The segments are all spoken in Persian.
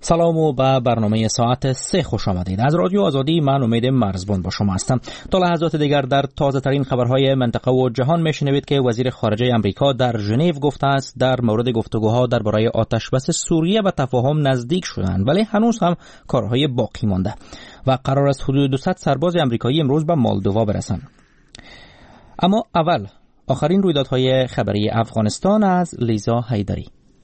سلام و به برنامه ساعت 3 خوش آمدید. از رادیو آزادی من امید مرزبان با شما هستم. تا لحظات دیگر در تازه ترین خبرهای منطقه و جهان میشنوید که وزیر خارجه امریکا در ژنو گفته است در مورد گفتگوها درباره آتشبس سوریه به تفاهم نزدیک شدند، ولی هنوز هم کارهای باقی مانده و قرار است حدود 200 سرباز امریکایی امروز به مالدووا برسند. اما اول آخرین رویدادهای خبری افغانستان از لیزا حیدری.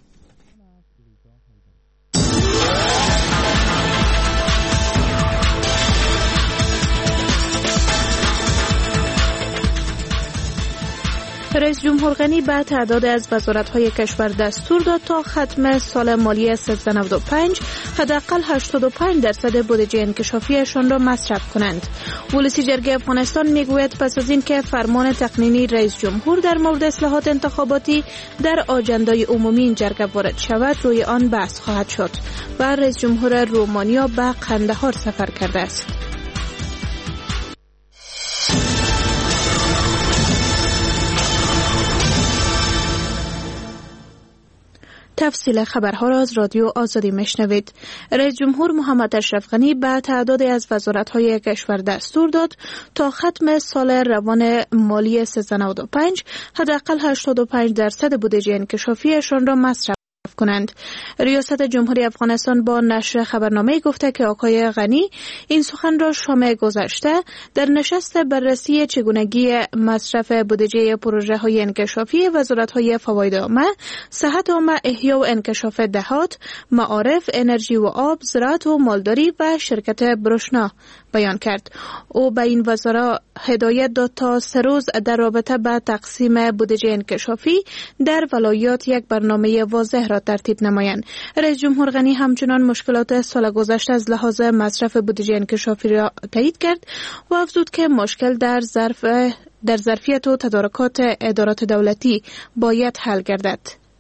رئیس جمهور غنی به تعداد از وزارت‌های کشور دستور داد تا ختم سال مالی 1395 حداقل 85% بودجه انکشافیشان را مصرف کنند. ولسی جرگه افغانستان میگوید پس از اینکه فرمان تقنینی رئیس جمهور در مورد اصلاحات انتخاباتی در آجندای عمومی این جرگه وارد شود، روی آن بحث خواهد شد و رئیس جمهور رومانیا به قندهار سفر کرده است. تفصیل خبرها را از رادیو آزادی میشنوید. رئیس جمهور محمد اشرف غنی به تعدادی از وزارت‌های کشور دستور داد تا ختم سال روان مالی 1395 حداقل 85% بودجه انکشافیشان را مصرف کنند. ریاست جمهوری افغانستان با نشر خبرنامه گفته که آقای غنی این سخن را شام گذشته در نشست بررسی چگونگی مصرف بودجه پروژه های انکشافی وزارت های فواید عامه، صحت عامه، احیا و انکشاف دهات، معارف، انرژی و آب، زراعت و مالداری و شرکت بروشنا بیان کرد. او به این وزرا هدایت داد تا 3 روز در رابطه با تقسیم بودجه انکشافی در ولایات یک برنامه واضح را ترتیب نمایند. رئیس جمهور غنی همچنان مشکلات سال گذشته از لحاظ مصرف بودجه انکشافی را تایید کرد و افزود که مشکل در ظرفیت و تدارکات ادارات دولتی باید حل گردد.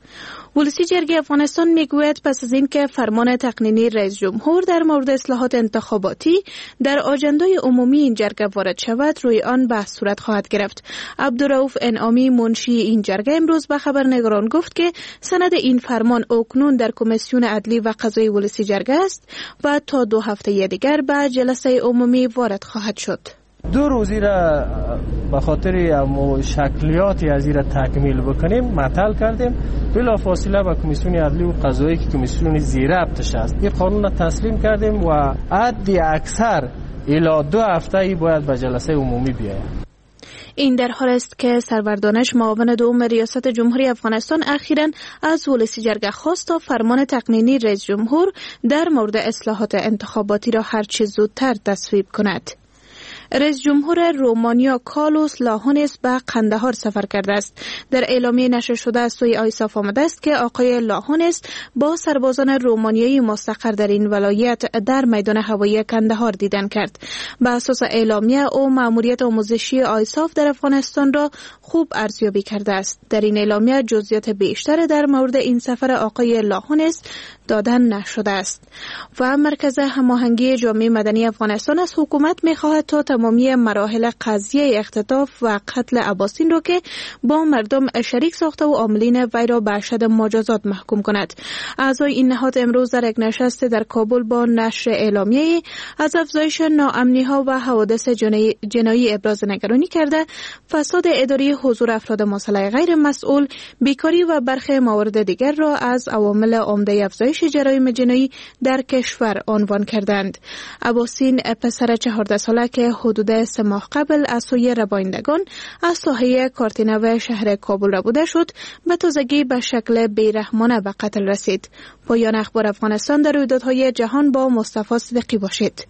ولسی جرگه افغانستان میگوید پس از اینکه فرمان تقنینی رئیس جمهور در مورد اصلاحات انتخاباتی در آجندای عمومی این جرگه وارد شود، روی آن بحث صورت خواهد گرفت. عبدالرؤوف انعامی منشی این جرگه امروز به خبرنگاران گفت که سند این فرمان اکنون در کمیسیون عدلی و قضایی ولسی جرگه است و تا 2 هفته دیگر به جلسه عمومی وارد خواهد شد. 2 روزی را به خاطر شکلیاتی از این را تکمیل بکنیم معطل کردیم. بلا فاصله به کمیسیون عدلی و قضایی که کمیسیون زیربطش است این قانون را تسلیم کردیم و حد اکثر الی 2 هفته باید به جلسه عمومی بیاید. این در حال است که سرور دانش معاون دوم ریاست جمهوری افغانستان اخیراً از ولسی جرگه خواست تا فرمان تقنینی رئیس جمهور در مورد اصلاحات انتخاباتی را هر چه زودتر تصویب کند. رئیس جمهور رومانیا کارلوس لاهونس به قندهار سفر کرده است. در اعلامیه نشر شده از سوی آیساف آمده است که آقای لاهونس با سربازان رومانیایی مستقر در این ولایت در میدان هوایی قندهار دیدن کرد. به اساس اعلامیه او مأموریت آموزشی آیساف در افغانستان را خوب ارزیابی کرده است. در این اعلامیه جزئیات بیشتر در مورد این سفر آقای لاهونس دادن نشده است. و مرکز هماهنگی جامعه مدنی افغانستان از حکومت می‌خواهد تا تمامی مراحل قضیه اختطاف و قتل عباسین را که با مردم شریک ساخته و عاملین وی را به اشد مجازات محکوم کند. اعضای این نهاد امروز در یک نشست در کابل با نشر اعلامیه از افزایش ناامنی‌ها و حوادث جنایی ابراز نگرانی کرده، فساد اداری، حضور افراد مسلح غیر مسئول، بیکاری و برخی موارد دیگر را از عوامل عمده افزایش جرایم جنایی در کشور عنوان کردند. عباسین پسر 14 ساله که حدود 3 ماه قبل از سوی ربایندگان از ساحه کارتینو شهر کابل ربوده شد، به تازگی به شکل بیرحمانه به قتل رسید. پایان اخبار افغانستان. در رویدادهای جهان با مصطفی صدیقی باشید.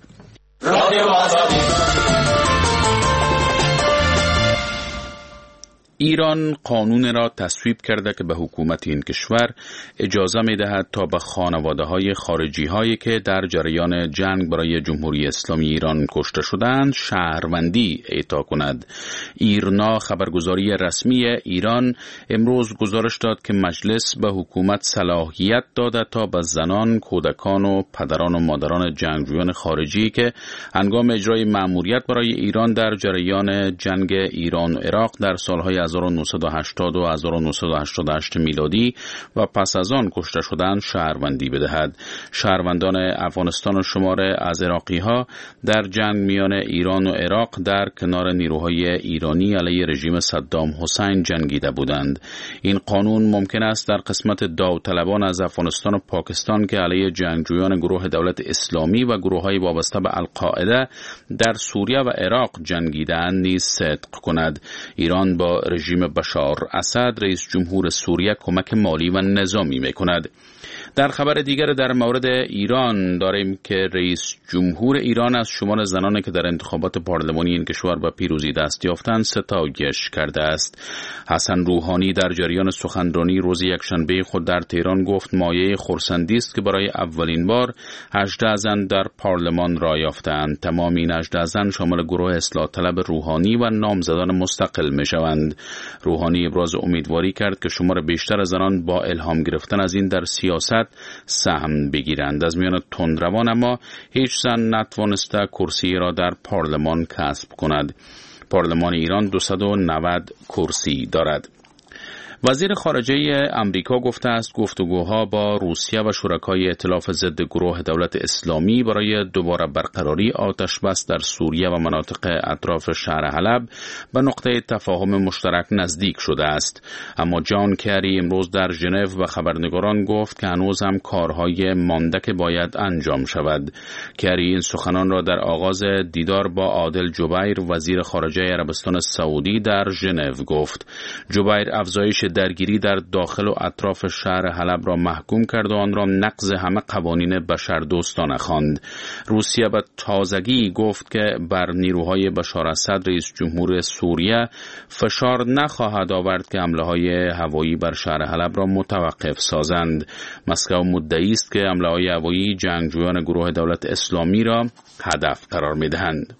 ایران قانون را تصویب کرده که به حکومت این کشور اجازه می دهد تا به خانواده های خارجی هایی که در جریان جنگ برای جمهوری اسلامی ایران کشته شدند شهروندی اعطا کند. ایرنا خبرگزاری رسمی ایران امروز گزارش داد که مجلس به حکومت صلاحیت داده تا به زنان، کودکان و پدران و مادران جنگجویان خارجی که هنگام اجرای مأموریت برای ایران در جریان جنگ ایران و عراق در سالهای 1980 و 1988 میلادی و پس از آن کشته شدند شهروندی بدهد. شهروندان افغانستان شمار از عراقی‌ها در جنگ میان ایران و عراق در کنار نیروهای ایرانی علیه رژیم صدام حسین جنگیده بودند. این قانون ممکن است در قسمت داوطلبان از افغانستان و پاکستان که علیه جنگجویان گروه دولت اسلامی و گروه‌های وابسته به القاعده در سوریه و عراق جنگیده‌اند نیز صدق کند. ایران با رژیم بشار اسد رئیس جمهور سوریه کمک مالی و نظامی می‌کند. در خبر دیگر در مورد ایران داریم که رئیس جمهور ایران از شمار زنانی که در انتخابات پارلمانی این کشور به پیروزی دست یافتند ستایش کرده است. حسن روحانی در جریان سخنرانی روز یکشنبه خود در تهران گفت مایه خرسندی است که برای اولین بار 18 زن در پارلمان رای یافتند. تمام این 18 زن شامل گروه اصلاح طلب روحانی و نامزدان مستقل میشوند. روحانی ابراز امیدواری کرد که شمار بیشتر زنان با الهام گرفتن از این در سیاست سهم بگیرند. از میان تندروان اما هیچ زن نتوانسته کرسی را در پارلمان کسب کند. پارلمان ایران 290 کرسی دارد. وزیر خارجه امریکا گفته است گفتگوها با روسیه و شرکای ائتلاف ضد گروه دولت اسلامی برای دوباره برقراری آتش بس در سوریه و مناطق اطراف شهر حلب به نقطه تفاهم مشترک نزدیک شده است. اما جان کری امروز در ژنو و خبرنگاران گفت که هنوز هم کارهای مانده که باید انجام شود. کری این سخنان را در آغاز دیدار با عادل جبیر وزیر خارجه عربستان سعودی در ژنو گفت. جبیر افزایش درگیری در داخل و اطراف شهر حلب را محکوم کرد و آن را نقض همه قوانین بشردوستانه خواند. روسیه به تازگی گفت که بر نیروهای بشار اسد رئیس جمهور سوریه فشار نخواهد آورد که حمله‌های هوایی بر شهر حلب را متوقف سازند. مسکو مدعی است که حمله‌های هوایی جنگجویان گروه دولت اسلامی را هدف قرار می‌دهند.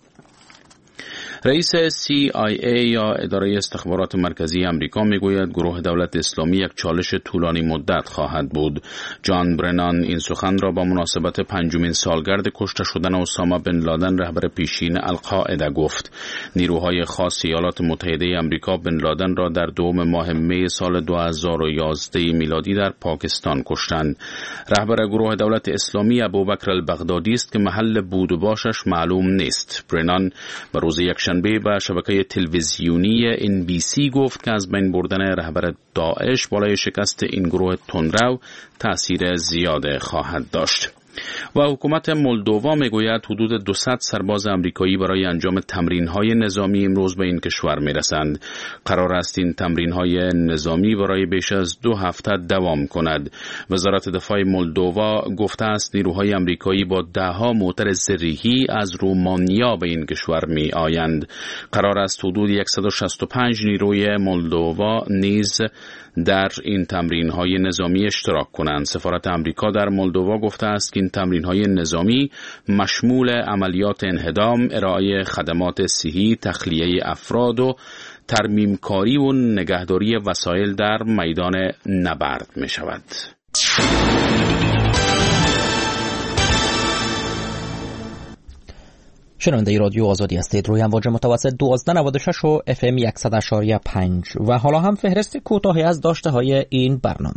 رئیس CIA یا اداره استخبارات مرکزی امریکا میگوید گروه دولت اسلامی یک چالش طولانی مدت خواهد بود. جان برنان این سخن را با مناسبت 5مین سالگرد کشته شدن اسامه بن لادن رهبر پیشین القاعده گفت. نیروهای خاص ایالات متحده امریکا بن لادن را در دوم ماه می سال 2011 میلادی در پاکستان کشتند. رهبر گروه دولت اسلامی ابوبکر البغدادی است که محل بود و باشش معلوم نیست. برنان به روز یکشنبه به شبکه تلویزیونی NBC گفت که از بین بردن رهبر داعش بالای شکست این گروه تندرو تأثیر زیاده خواهد داشت. و حکومت مولدووا میگوید حدود 200 سرباز آمریکایی برای انجام تمرین‌های نظامی امروز به این کشور میرسند. قرار است این تمرین‌های نظامی برای بیش از 2 هفته دوام کند. وزارت دفاع مولدووا گفته است نیروهای آمریکایی با 10 موتر زرهی از رومانیا به این کشور میآیند. قرار است حدود 165 نیروی مولدووا نیز در این تمرین‌های نظامی اشتراک کنند. سفارت آمریکا در مولدووا گفته است که این تمرین‌های نظامی مشمول عملیات انهدام، ارائه خدمات صحی، تخلیه افراد و ترمیمکاری و نگهداری وسایل در میدان نبرد می‌شود. شنونده رادیو آزادی هستید. روی امواج متوسط 1296 و FM 100.5 و حالا هم فهرست کوتاهی از داشته های این برنامه.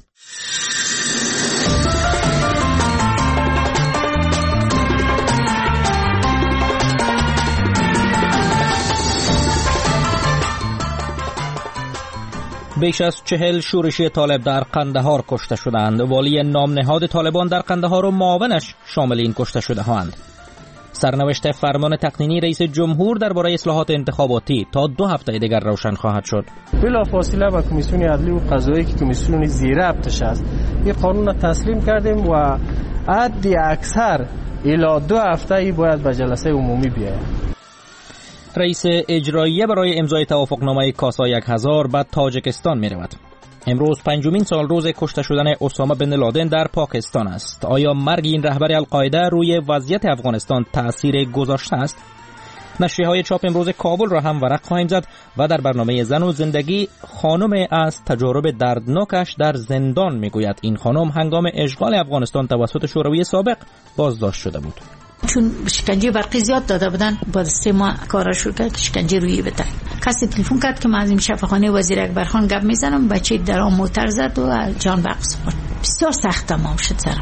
بیش از 40 شورشی طالب در قندهار کشته شدند. والی نامنهاد طالبان در قندهار و معاونش شامل این کشته شده هستند. سرنوشت فرمان تقنینی رئیس جمهور درباره اصلاحات انتخاباتی تا 2 هفته دیگر روشن خواهد شد. بلافاصله به کمیسیون عدلی و قضایی که کمیسیون زیر ربطش است این قانون را تسلیم کردیم و حد اکثر الی 2 هفته باید به جلسه عمومی بیاید. رئیس اجراییه برای امضای توافقنامه کاسا 1000 به تاجیکستان می رود. امروز 5مین سال روز کشته شدن اسامه بن لادن در پاکستان است. آیا مرگ این رهبر القاعده روی وضعیت افغانستان تأثیر گذاشته است؟ نشریه‌های چاپ امروز کابل را هم ورق خواهیم زد و در برنامه زن و زندگی خانم از تجارب دردناکش در زندان میگوید. این خانم هنگام اشغال افغانستان توسط شوروی سابق بازداشت شده بود. چون شکنجه برقی زیاد داده بودن، بعد 3 ماه کارا شروع کرد شکنجه روی بده. کسی تلفن کرد که من از این شفاخانه وزیر اکبرخان گپ میزنم، بچه در آن موتر زد و جان به عقب برد. بسیار سخت تمام شد سرم.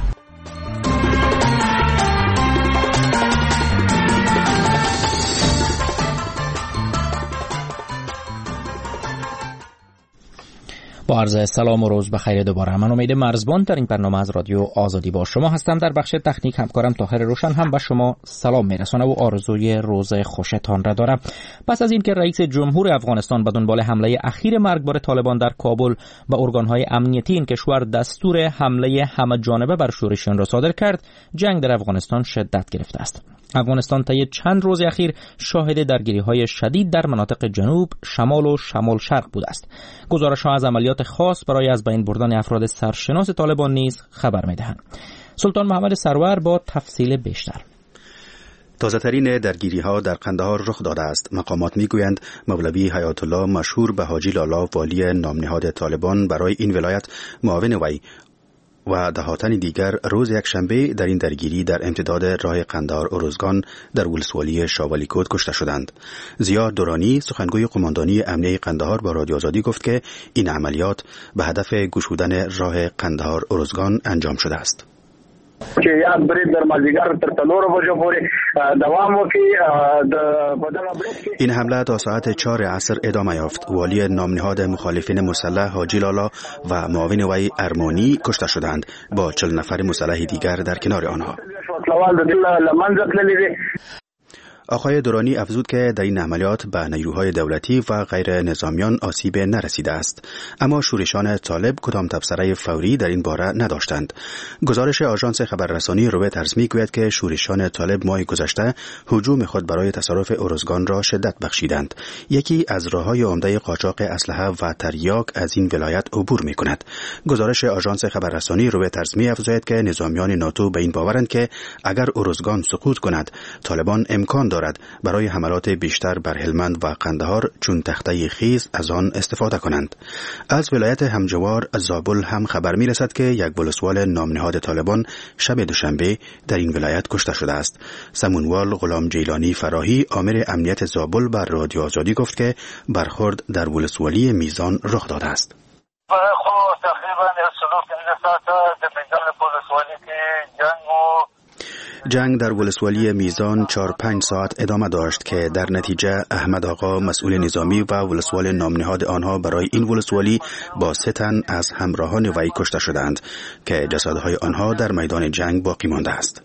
با عرض سلام و روز بخیر دوباره. من امید مرزبان در این برنامه از رادیو آزادی با شما هستم. در بخش تکنیک همکارم طاهر روشن هم به شما سلام میرسانه و آرزوی روز خوشتان را دارم. پس از اینکه رئیس جمهور افغانستان به دنبال حمله اخیر مرگبار طالبان در کابل به ارگانهای امنیتی این کشور دستور حمله همه جانبه بر شورشیان را صادر کرد، جنگ در افغانستان شدت گرفته است. افغانستان طی چند روز اخیر شاهد درگیری‌های شدید در مناطق جنوب، شمال و شمال شرق بوده است. گزارش‌ها از عملیات خاص برای از بین بردن افراد سرشناس طالبان نیز خبر می‌دهند. سلطان محمد سرور با تفصیل بیشتر. تازه‌ترین درگیری‌ها در قندهار رخ داده است. مقامات می‌گویند مولوی حیات الله مشهور به حاجی لالا والی نامنهاد طالبان برای این ولایت معاون وی و دهاتن دیگر روز یکشنبه در این درگیری در امتداد راه قندهار ارزگان در ولسوالی شاوالیکوت کشته شدند. ضیا دورانی سخنگوی قماندانی امنیه قندهار با رادیو آزادی گفت که این عملیات به هدف گشودن راه قندهار ارزگان انجام شده است. چې یاد برید در مازیګر تر 4 بجو پورې دوام وکړي. این حمله تا ساعت 4 عصر ادامه یافت. والی نامنهاد مخالفین مسلح حاجی لالا و معاون وی ارمانی کشته شدند با 40 نفر مسلح دیگر در کنار آنها. آقای دورانی افزود که در این عملیات به نیروهای دولتی و غیر نظامیان آسیب نرسیده است، اما شورشان طالب کدام تبصره فوری در این باره نداشتند. گزارش آژانس خبررسانی رویترز میگوید که شورشان طالب ماه گذشته هجوم خود برای تصرف ارزگان را شدت بخشیدند. یکی از راههای عمده قاچاق اسلحه و تریاک از این ولایت عبور میکند. گزارش آژانس خبررسانی رویترز میافزاید که نظامیان ناتو به این باورند که اگر ارزگان سقوط کند، طالبان امکان دارد برای حملات بیشتر بر هلمند و قندهار چون تخته خیز از آن استفاده کنند. از ولایت همجوار زابل هم خبر می رسد که یک ولسوال نامنهاد طالبان شب دوشنبه در این ولایت کشته شده است. سمونوال غلام جیلانی فراهی آمر امنیت زابل بر رادیو آزادی گفت که برخورد در ولسوالی میزان رخ داده است. تقریبا 35 ساعت در میدان ولسوالی که جنگ در ولسوالی میزان 4-5 ساعت ادامه داشت که در نتیجه احمد آقا مسئول نظامی و ولسوال نامنهاد آنها برای این ولسوالی با 3 تن از همراهان وی کشته شدند که جسدهای آنها در میدان جنگ باقی مانده است.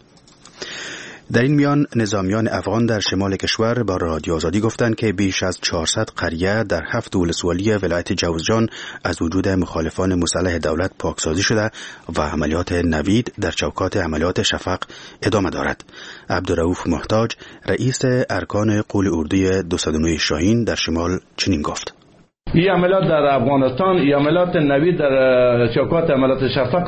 در این میان نظامیان افغان در شمال کشور با رادیو آزادی گفتند که بیش از 400 قریه در 7 ولسوالی ولایت جوزجان از وجود مخالفان مسلح دولت پاکسازی شده و عملیات نوید در چوکات عملیات شفق ادامه دارد. عبدالرؤوف محتاج رئیس ارکان قول اردوی 209 شاهین در شمال چنین گفت: این عملیات در افغانستان، این عملیات نوید در چوکات عملیات شفق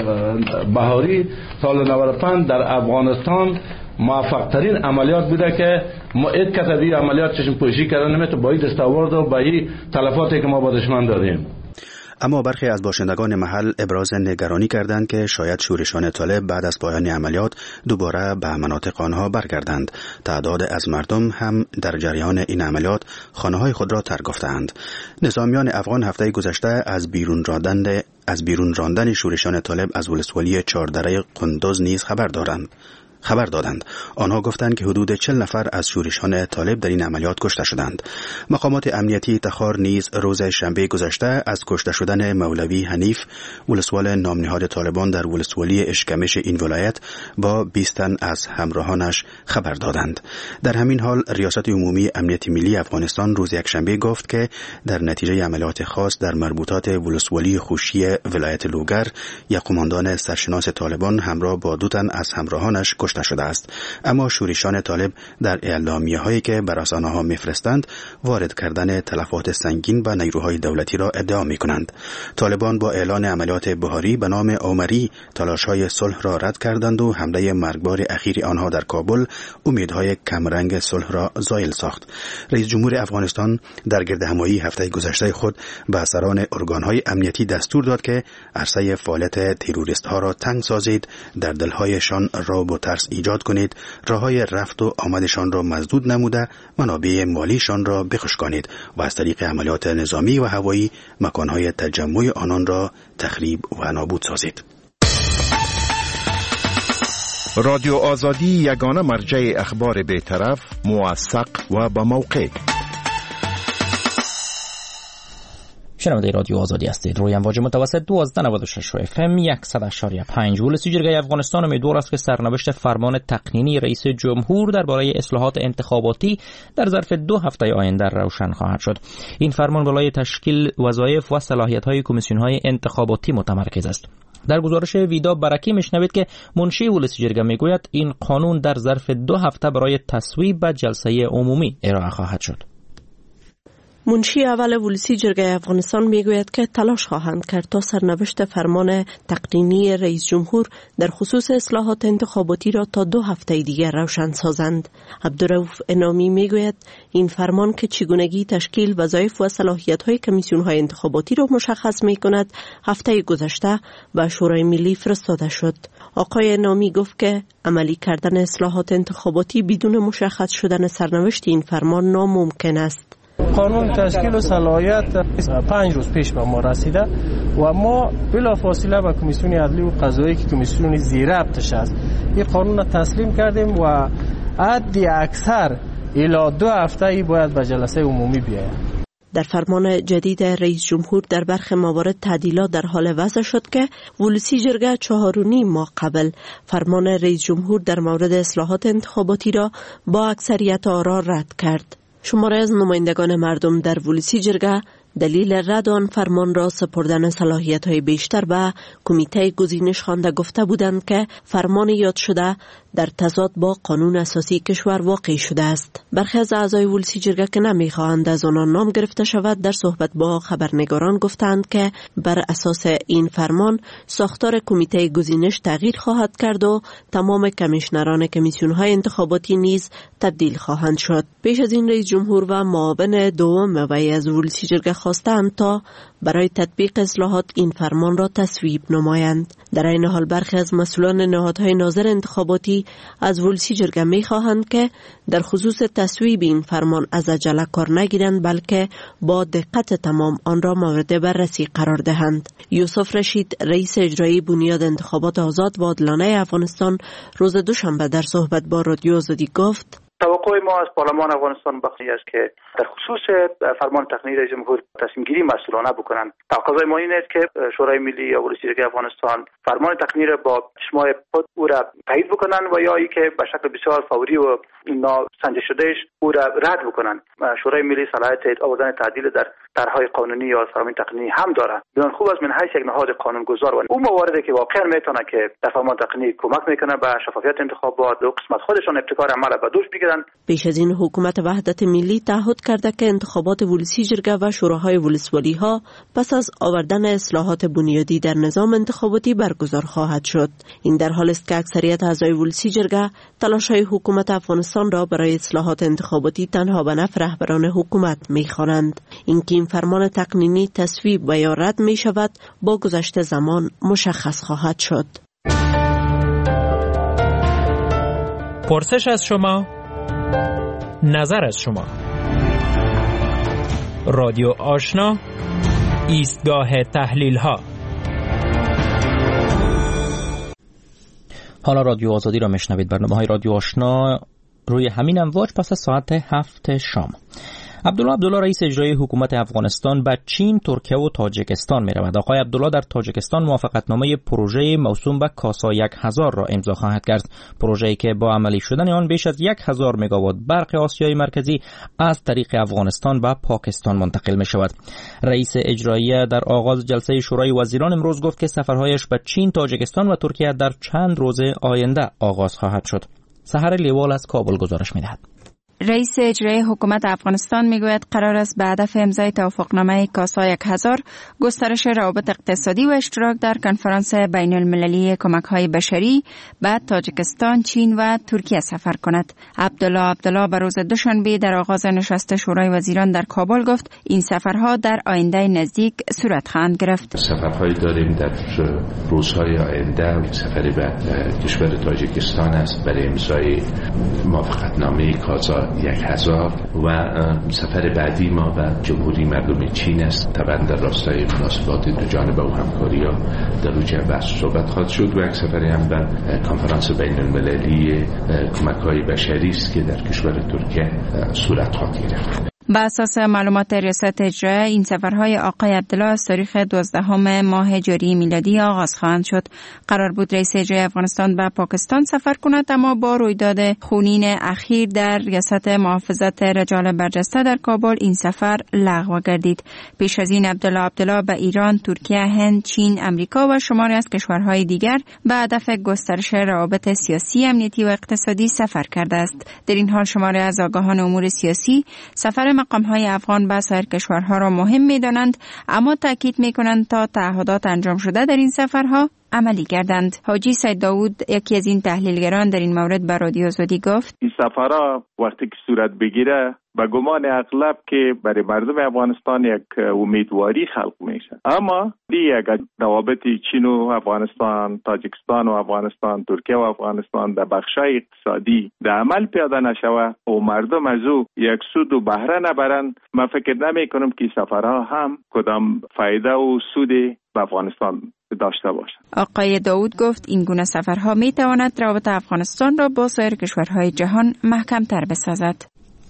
بهاری سال 95 در افغانستان موفق ترین عملیات بوده که ما یک کتبی عملیات چشم پوشی کردن نمیتونه با این دستاورد و با این تلفاتی که ما با دشمن داریم. اما برخی از باشندگان محل ابراز نگرانی کردند که شاید شورشان طالب بعد از پایان عملیات دوباره به مناطق آنها برگردند. تعداد از مردم هم در جریان این عملیات خانه‌های خود را ترک گفتند. نظامیان افغان هفته گذشته از بیرون راندن شورشان طالب از ولسوالی چهاردره قندوز نیز خبر دادند. آنها گفتند که حدود 40 نفر از شورشان طالب در این عملیات کشته شدند. مقامات امنیتی تخار نیز روز شنبه گذشته از کشته شدن مولوی حنیف ولسوال نامنهاد طالبان در ولسوالی اشکمش این ولایت با 20 تن از همراهانش خبر دادند. در همین حال ریاست عمومی امنیت ملی افغانستان روز یکشنبه گفت که در نتیجه عملیات خاص در مربوطات ولسوالی خوشی ولایت لوگر یک قماندان سرشناس طالبان همراه با 2 تن از همراهانش کشته شده است. اما شورشان طالب در اعلامیه‌هایی که بر اساس آنها می‌فرستند وارد کردن تلفات سنگین به نیروهای دولتی را ادعا می‌کنند. طالبان با اعلان عملیات بهاری به نام عمری تلاش‌های صلح را رد کردند و حمله مرگبار اخیر آنها در کابل امیدهای کمرنگ صلح را زائل ساخت. رئیس جمهور افغانستان در گردهمایی هفته گذشته خود به سران ارگان‌های امنیتی دستور داد که عرصه فعالیت تروریست‌ها را تنگ سازید، در دل‌هایشان رعب و ترس ترس ایجاد کنید، راههای رفت و آمدشان را مسدود نموده منابع مالیشان را بخشکانید و از طریق عملیات نظامی و هوایی مکانهای تجمع آنان را تخریب و نابود سازید. رادیو آزادی یگانه مرجع اخبار بی‌طرف، موثق و با موقع. شنونده رادیو آزادی هستید. روی امواج متوسط 1296 FM 100.5 ولسی جرگه افغانستان امیدوار است که سرنوشت فرمان تقنینی رئیس جمهور درباره اصلاحات انتخاباتی در ظرف 2 هفته آینده روشن خواهد شد. این فرمان بالای تشکیل وظایف و صلاحیت‌های کمیسیون‌های انتخاباتی متمرکز است. در گزارش ویدا برکی میشنوید که منشی ولسی جرگه میگوید این قانون در ظرف 2 هفته برای تصویب به جلسه عمومی ارائه خواهد شد. منشی اول ولسی جرگه افغانستان میگوید که تلاش خواهند کرد تا سرنوشت فرمان تقنینی رئیس جمهور در خصوص اصلاحات انتخاباتی را تا 2 هفته دیگر روشن سازند. عبدالرؤوف انامی میگوید این فرمان که چگونگی تشکیل وظایف و صلاحیت‌های کمیسیون‌های انتخاباتی را مشخص می‌کند، هفته گذشته به شورای ملی فرستاده شد. آقای انامی گفت که عملی کردن اصلاحات انتخاباتی بدون مشخص شدن سرنوشت این فرمان ناممکن است. قانون تشکیل و صلاحیت 5 روز پیش به ما رسیده و ما بلافاصله به کمیسیون عدلی و قضایی که کمیسیون زیر ربطش است این قانون را تسلیم کردیم و حد اکثر الی 2 هفته ای باید به جلسه عمومی بیاید. در فرمان جدید رئیس جمهور در برخی موارد تعدیلات در حال وضع شد که ولسی جرگه 4.5 ماه قبل فرمان رئیس جمهور در مورد اصلاحات انتخاباتی را با اکثریت آرا رد کرد. شماره از نمایندگان مردم در ولسی جرگه دلیل رد آن فرمان را سپردن صلاحیت‌های بیشتر به کمیته گزینش خوانده گفته بودند که فرمان یاد شده در تضاد با قانون اساسی کشور واقع شده است. برخی از اعضای ولسی جرگه که نمی‌خواهند از آنان نام گرفته شود در صحبت با خبرنگاران گفتند که بر اساس این فرمان ساختار کمیته گزینش تغییر خواهد کرد و تمام کمیشنران کمیسیون‌های انتخاباتی نیز تبدیل خواهند شد. پیش از این رئیس جمهور و معاون دوم وی از ولسی جرگه خواستند تا برای تطبیق اصلاحات این فرمان را تصویب نمایند. در این حال برخی از مسئولان نهادهای ناظر انتخاباتی از ولسی جرگه می خواهند که در خصوص تصویب این فرمان از عجله کار نگیرند بلکه با دقت تمام آن را مورد بررسی قرار دهند. یوسف رشید رئیس اجرایی بنیاد انتخابات آزاد و عادلانه افغانستان روز دوشنبه در صحبت با رادیو آزادی گفت: توقع ما از پارلمان افغانستان بخشی است که در خصوص فرمان تقنینی رئیس جمهور تصمیم گیری مسئولانه بکنند. تقاضای ما این است که شورای ملی یا ولسی جرگه افغانستان فرمان تقنینی را با چشمای خود او را تایید بکنند و یا اینکه به شکل بسیار فوری و ناسنجش شدهش او را رد بکنند. شورای ملی صلاحیت آوردن تعدیل در طرحهای قانونی یا فرمان تقنینی هم دارد. بسیار خوب است من حیث یک نهاد قانونگذار و اون مواردی که واقعا میتونه که در فرمان تقنینی کمک میکنه به شفافیت انتخابات و قسمت خودشان ابتکار عمل به دوش بگیرن. پیش از این حکومت وحدت ملی تعهد کرده که انتخابات ولسی جرگه و شوراهای ولسوالی ها پس از آوردن اصلاحات بنیادی در نظام انتخاباتی برگزار خواهد شد. این در حالی است که اکثریت اعضای ولسی جرگه تلاش‌های حکومت افغانستان را برای اصلاحات انتخاباتی تنها به نفع رهبران حکومت می‌خوانند. اینکه این فرمان تقنینی تصویب و یا رد می‌شود با گذشت زمان مشخص خواهد شد. پرسش از شما، نظر از شما. رادیو آشنا، ایستگاه تحلیل ها. حالا رادیو آزادی را میشنوید. برنامه‌های رادیو آشنا روی همین امواج پس از ساعت 7 شام. عبدالله رئیس اجرایی حکومت افغانستان به چین، ترکیه و تاجیکستان می رود. آقای عبدالله در تاجیکستان موافقتنامه پروژه موسوم به کاسا 1000 را امضا خواهد کرد. پروژه‌ای که با عملی شدن آن بیش از 1000 مگاوات برق آسیای مرکزی از طریق افغانستان به پاکستان منتقل می شود. رئیس اجرایی در آغاز جلسه شورای وزیران امروز گفت که سفرهایش به چین، تاجیکستان و ترکیه در چند روز آینده آغاز خواهد شد. سحر لیوال از کابل گزارش می دهد. رئیس اجرایی حکومت افغانستان میگوید قرار است به هدف امضای توافقنامه کاسا 1000 گسترش روابط اقتصادی و اشتراک در کنفرانس بین المللی کمک‌های بشری به تاجیکستان، چین و ترکیه سفر کند. عبدالله به روز دوشنبه در آغاز نشست شورای وزیران در کابل گفت این سفرها در آینده نزدیک صورت خواهند گرفت. سفرهای داریم در روزهای آینده. سفری به کشور تاجیکستان است برای امضای موافقتنامه کاسا 1000 و سفر بعدی ما به جمهوری مردم چین است. طبعا در راستای مناسبات دو جانبه و همکاری ها در روی بحث صحبت خواهد شد و یک سفری هم به کنفرانس بین المللی کمک‌های بشری است که در کشور ترکیه صورت خواهد گرفت. با اساس معلومات ریاست اجرایی این سفرهای آقای عبدالله از تاریخ 12 ماه جاری میلادی آغاز خواهند شد. قرار بود رئیس اجرایی افغانستان به پاکستان سفر کند، اما با رویداد خونین اخیر در ریاست محافظت رجال برجسته در کابل این سفر لغو گردید. پیش از این عبدالله به ایران، ترکیه، هند، چین، امریکا و شماری از کشورهای دیگر به هدف گسترش روابط سیاسی، امنیتی و اقتصادی سفر کرده است. در این حال شماری از آگاهان امور سیاسی سفر مقام‌های افغان به سایر کشورها را مهم می‌دانند، اما تاکید می‌کنند تا تعهدات انجام شده در این سفرها عملی گردند. حاجی سید داوود، یکی از این تحلیلگران، در این مورد به رادیو آزادی گفت این سفرها وقتی که صورت بگیره به گمان اغلب که برای مردم افغانستان یک امیدواری خلق میشه، اما یک روابط چین و افغانستان، تاجیکستان و افغانستان، ترکیه و افغانستان در بخشای اقتصادی در عمل پیاده نشوه و مردم از او یک سود و بهره نبرند، من فکر نمی کنم که سفرها هم کدام فایده و سود به افغانستان داشته باشد. آقای داوود گفت این گونه سفرها می تواند روابط افغانستان را با سایر کشورهای جهان محکم‌تر بسازد.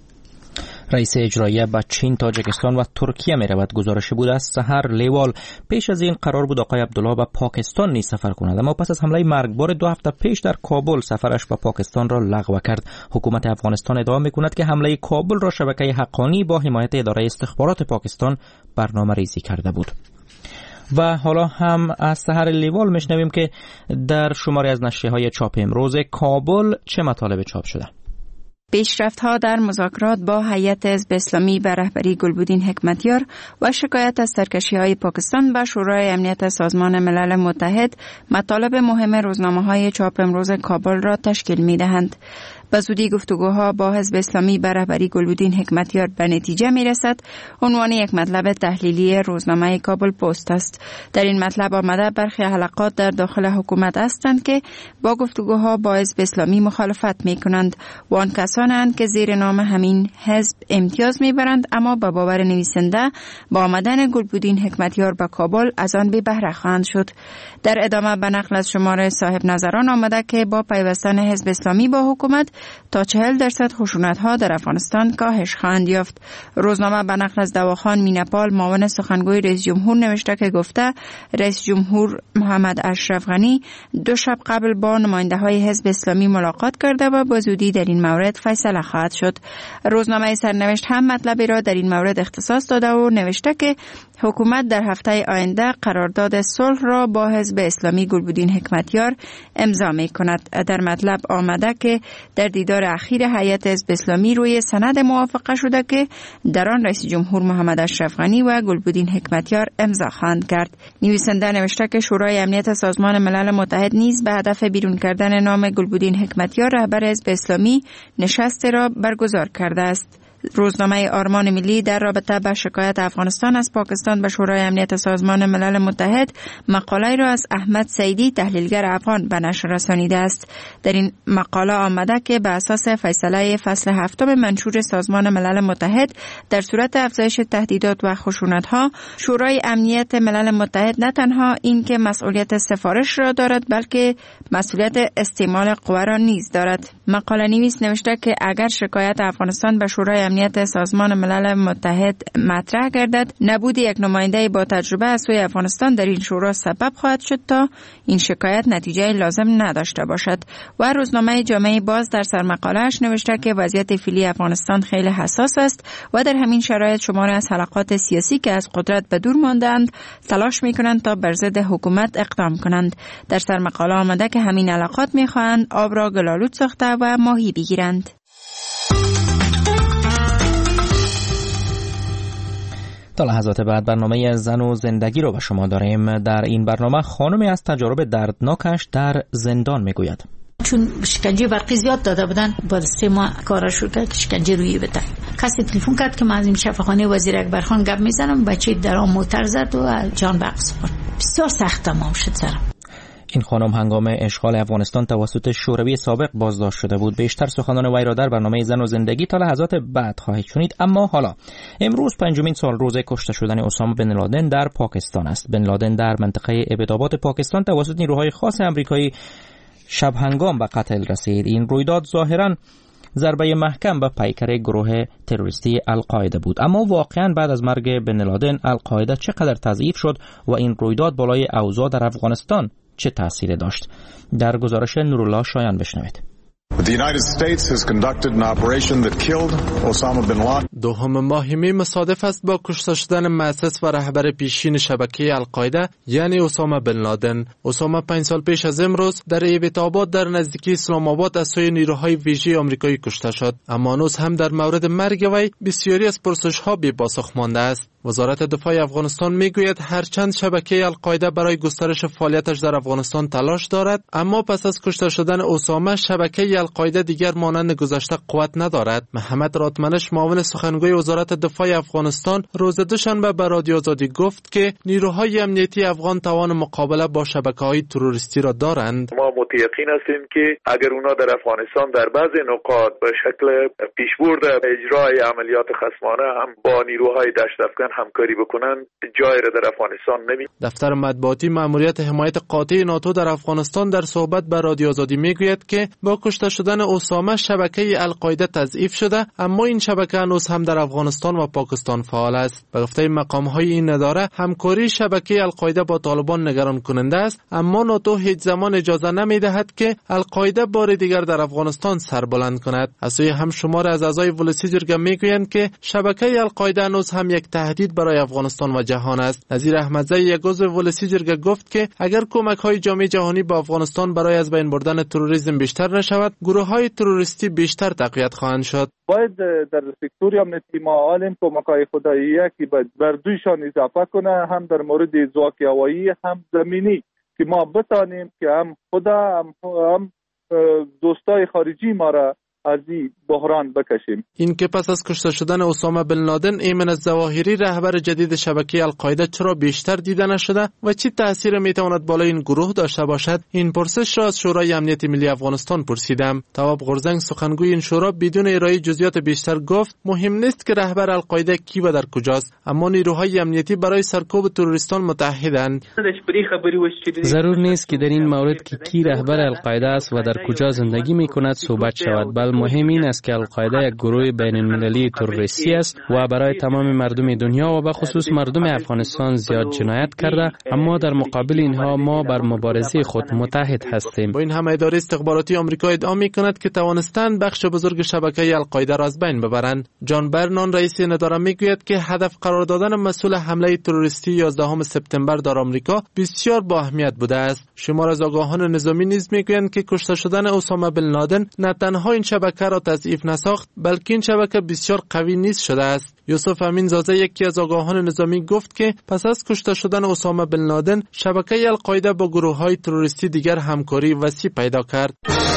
رئیس اجرایی به چین، تاجیکستان و ترکیه می رود. گزارش بود از سحر لیوال. پیش از این قرار بود آقای عبدالله به پاکستان نیز سفر کند، اما پس از حمله مرگبار 2 هفته پیش در کابل سفرش به پاکستان را لغو کرد. حکومت افغانستان ادعا می کند که حمله کابل را شبکه حقانی با حمایت اداره استخبارات پاکستان برنامه‌ریزی کرده بود. و حالا هم از سحر لیوال میشنویم که در شماری از نشریه‌های چاپ امروز کابل چه مطالب چاپ شده. پیشرفت‌ها در مذاکرات با هیئت حزب اسلامی به رهبری گلبدین حکمتیار و شکایت از سرکشی‌های پاکستان به شورای امنیت سازمان ملل متحد مطالب مهم روزنامه‌های چاپ امروز کابل را تشکیل می‌دهند. به زودی گفتگوها با حزب اسلامی به رهبری گلبدین حکمتیار به نتیجه میرسد. عنوان یک مطلب تحلیلی روزنامه کابل پست است. در این مطلب آمده برخی حلقات در داخل حکومت هستند که با گفتگوها با حزب اسلامی مخالفت می کنند و آن کسانند که زیر نام همین حزب امتیاز میبرند، اما به باور نویسنده با آمدن گلبدین حکمتیار به کابل از آن بی بهره خواهند شد. در ادامه به نقل از شماره صاحب نظران آمده که با پیوستن حزب اسلامی با حکومت تا 40% خشونت‌ها در افغانستان کاهش خواهند یافت. روزنامه به نقل از دواخان مینپال، معاون سخنگوی رئیس جمهور نوشته که گفته رئیس جمهور محمد اشرف غنی 2 شب قبل با نماینده‌های حزب اسلامی ملاقات کرده و با زودی در این مورد فیصله خواهد شد. روزنامه سرنوشت هم مطلبی را در این مورد اختصاص داده و نوشته که حکومت در هفته آینده قرارداد صلح را با حزب اسلامی گلبدین حکمتیار امضا می‌کند. در مطلب آمده که در دیدار اخیر هیئت حزب اسلامی روی سند موافقه شده که در آن رئیس جمهور محمد اشرف غنی و گلبدین حکمتیار امضا خواهند کرد. نویسنده نوشته که شورای امنیت سازمان ملل متحد نیز به هدف بیرون کردن نام گلبدین حکمتیار رهبر حزب اسلامی نشست را برگزار کرده است. روزنامه آرمان ملی در رابطه با شکایت افغانستان از پاکستان به شورای امنیت سازمان ملل متحد مقاله را از احمد سیدی تحلیلگر افغان به نشر رسانیده است. در این مقاله آمده که به اساس فیصله فصل 7 منشور سازمان ملل متحد در صورت افزایش تهدیدات و خشونت‌ها، شورای امنیت ملل متحد نه تنها این که مسئولیت سفارش را دارد، بلکه مسئولیت استعمال قوه را نیز دارد. مقاله نویس نوشته که اگر شکایت افغانستان به شورای امنیت سازمان ملل متحد مطرح گردد، نبود یک نماینده با تجربه از سوی افغانستان در این شورا سبب خواهد شد تا این شکایت نتیجه لازم نداشته باشد. و روزنامه جامعه باز در سرمقاله‌اش نوشته که وضعیت فعلی افغانستان خیلی حساس است و در همین شرایط شماری از حلقات سیاسی که از قدرت به دور ماندند تلاش می‌کنند تا بر ضد حکومت اقدام کنند. در سرمقاله آمده که همین حلقات می‌خواهند آب را گلالود ساخته و ماهی بگیرند. تا لحظات بعد برنامه زن و زندگی رو به شما داریم. در این برنامه خانمی از تجارب دردناکش در زندان میگوید. چون شکنجه برقی زیاد داده بودن، بعد 3 ماه کارش رو کرد که شکنجه روی بده. کسی تلفن کرد که من از این شفاخانه وزیر اکبرخان گپ میزنم، بچه در آن موتر زد و جان به عقص برد. بسیار سخت تمام شد سرم. این خانم هنگام اشغال افغانستان توسط شوروی سابق بازداشت شده بود. بیشتر سخنان وی را در برنامه زن و زندگی تا لحظات بعد خواهید شنید. اما حالا امروز 5مین سال روز کشته شدن اسامه بن لادن در پاکستان است. بن لادن در منطقه ابداباد پاکستان توسط نیروهای خاص آمریکایی شب هنگام به قتل رسید. این رویداد ظاهراً ضربه محکم به پیکر گروه تروریستی القاعده بود. اما واقعاً بعد از مرگ بن لادن القاعده چقدر تضعیف شد و این رویداد بالای اوضاع در افغانستان چه تأثیری داشت؟ در گزارش نورالله شایان بشنوید. The United States has conducted an operation that killed Osama bin Laden. دوم ماه می مصادف است با کشته شدن مؤسس و رهبر پیشین شبکه القاعده یعنی اسامه بن لادن. اسامه 5 سال پیش از امروز در ابتاباد در نزدیکی اسلام آباد از سوی نیروهای ویژه آمریکایی کشته شد. اما هنوز هم در مورد مرگ وی بسیاری از پرسش‌ها بی پاسخ مانده است. وزارت دفاع افغانستان میگوید هرچند شبکه القاعده برای گسترش فعالیتش در افغانستان تلاش دارد، اما پس از کشته شدن اسامه شبکه القاعده دیگر مانند گذشته قوت ندارد. محمد راتمنش معاون سخنگوی وزارت دفاع افغانستان روز دوشنبه به رادیو آزادی گفت که نیروهای امنیتی افغان توان مقابله با شبکه‌های تروریستی را دارند. ما متيقن هستیم که اگر اونا در افغانستان در بعضی نقاط به شکل پیشبرد اجرای عملیات خصمانه هم با نیروهای دشت افغان همکاری بکنن، جای را در افغانستان نمی. دفتر مطبوعاتی مأموریت حمایت قاطع ناتو در افغانستان در صحبت با رادیو آزادی میگوید که با کشته شدن اسامه شبکه القاعده تضعیف شده، اما این شبکه هنوز هم در افغانستان و پاکستان فعال است. به گفته مقام‌های این اداره همکاری شبکه القاعده با طالبان نگران کننده است، اما ناتو هیچ زمان اجازه نمیدهد که القاعده بار دیگر در افغانستان سر بلند کند. از سوی هم شمار از اعضای ولسی جرگه میگویند که شبکه القاعده هنوز هم یک تهدید برای افغانستان و جهان است. نظیر احمدزی یک عضو ولسی جرگه گفت که اگر کمک‌های جامعه جهانی به افغانستان برای از بین بردن تروریسم بیشتر نشود، گروه‌های تروریستی بیشتر تقویت خواهند شد. باید در سکتور امنیتی معالم کمک‌های خداییه که بر دویشان اضافه کنه، هم در مورد ځواک هوایی هم زمینی، که ما بتانیم که هم خدا هم دوستای خارجی ما را از این بحران بکشیم. این که پس از کشته شدن اسامه بن لادن ایمن الظواهری رهبر جدید شبکه القاعده چرا بیشتر دیده نشده و چه تأثیر میتواند بالای این گروه داشته باشد، این پرسش را از شورای امنیت ملی افغانستان پرسیدم. تواب غرزنگ سخنگوی این شورا بدون ارائه جزئیات بیشتر گفت مهم نیست که رهبر القاعده کی و در کجاست، اما نیروهای امنیتی برای سرکوب تروریستان متحدند. ضرور نیست که در این مورد که کی رهبر القاعده است و در کجا زندگی میکند صحبت شود، بل مهم این است که القاعده یک گروه بین المللی تروریستی است و برای تمام مردم دنیا و به خصوص مردم افغانستان زیاد جنایت کرده، اما در مقابل اینها ما بر مبارزه خود متحد هستیم. با این همه اداره استخباراتی آمریکا ادعا می‌کند که توانستند بخش بزرگ شبکه القاعده را از بین ببرند. جان برنان رئیس این اداره میگوید که هدف قرار دادن مسئول حمله تروریستی 11 سپتامبر در آمریکا بسیار با اهمیت بوده است. شمار از آگاهان نظامی نیز میگویند که کشته شدن اسامه بن لادن نه تنها این شبکه را تضعیف نساخت، بلکه این شبکه بسیار قوی نیز شده است. یوسف امین زاده یکی از آگاهان نظامی گفت که پس از کشته شدن اسامه بن لادن شبکه القاعده با گروه‌های تروریستی دیگر همکاری وسیع پیدا کرد.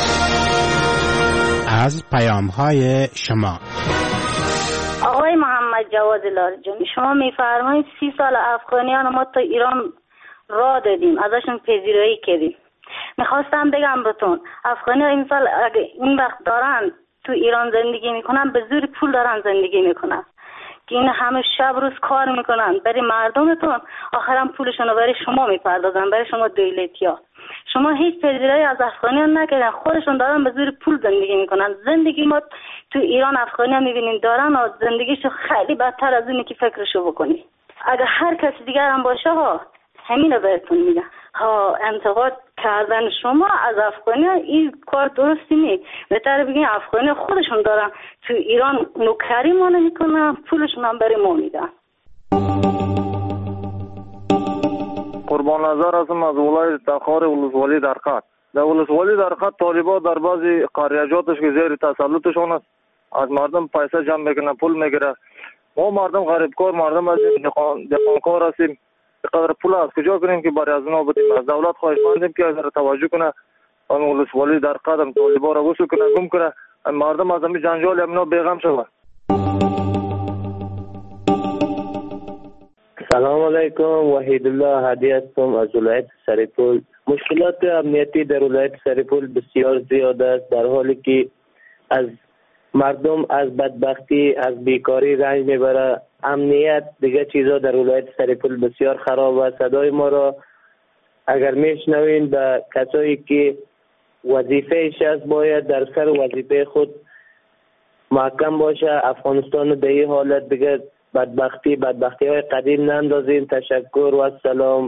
از پیام‌های شما آقای محمد جواد لاریجانی، شما می‌فرمایید 30 سال افغانیان ما تا ایران راه دادیم، ازشون پذیرایی کردیم. میخواستم بگم بهتون افغانی‌ها این سال اگه این وقت دارن تو ایران زندگی میکنن، به زور پول دارن زندگی میکنن که این همه شب روز کار میکنن برای مردمتون، آخرام پولشون رو برای شما میپردازن، برای شما دولتی‌ها. شما هیچ پذیرایی از افغانیان نکردن، خودشون دارن به زور پول زندگی میکنن. زندگی ما تو ایران افغانی‌ها میبینین دارن و زندگیشو خیلی بدتر از اینه که فکرشو بکنی. اگه هر کسی دیگر هم باشه ها، همینو بهتون میگم، ها انتقاد کردن شما از افغانی این کار درستی نیست. بهتره بگین افغانی خودشون دارن تو ایران نوکری ما نمیکنن، پولشون هم برای ما میدن. قربان نظر هستم از ولایت تخار ولسوالی درقد. در ولسوالی درقد طالبان در بعضی قریه‌جاتش که زیر تسلطشون است از مردم پیسه جمع میکنه، پول میگیره. ما مردم غریبکار، مردم از دهقانکار هستیم، قدر پول از کجا کنیم که برای از اونا بدیم؟ از دولت خواهش مندیم که از توجه کنه، اون ولسوالی در قدم طالبا را وصل کنه، گم کنه، مردم از همین جنجال اینا بیغم شوند. سلام علیکم، وحید الله هادی هستم از ولایت سرپل. مشکلات امنیتی در ولایت سرپل بسیار زیاد است، در حالی که از مردم از بدبختی، از بیکاری رنج میبره. امنیت دیگه چیزا در ولایت سرپل بسیار خراب است. صدای ما را اگر میشنوین به کسایی که وظیفه‌اش است باید در سر وظیفه خود محکم باشه. افغانستان به این حالت دیگه بدبختی های قدیم نندازین. تشکر و سلام.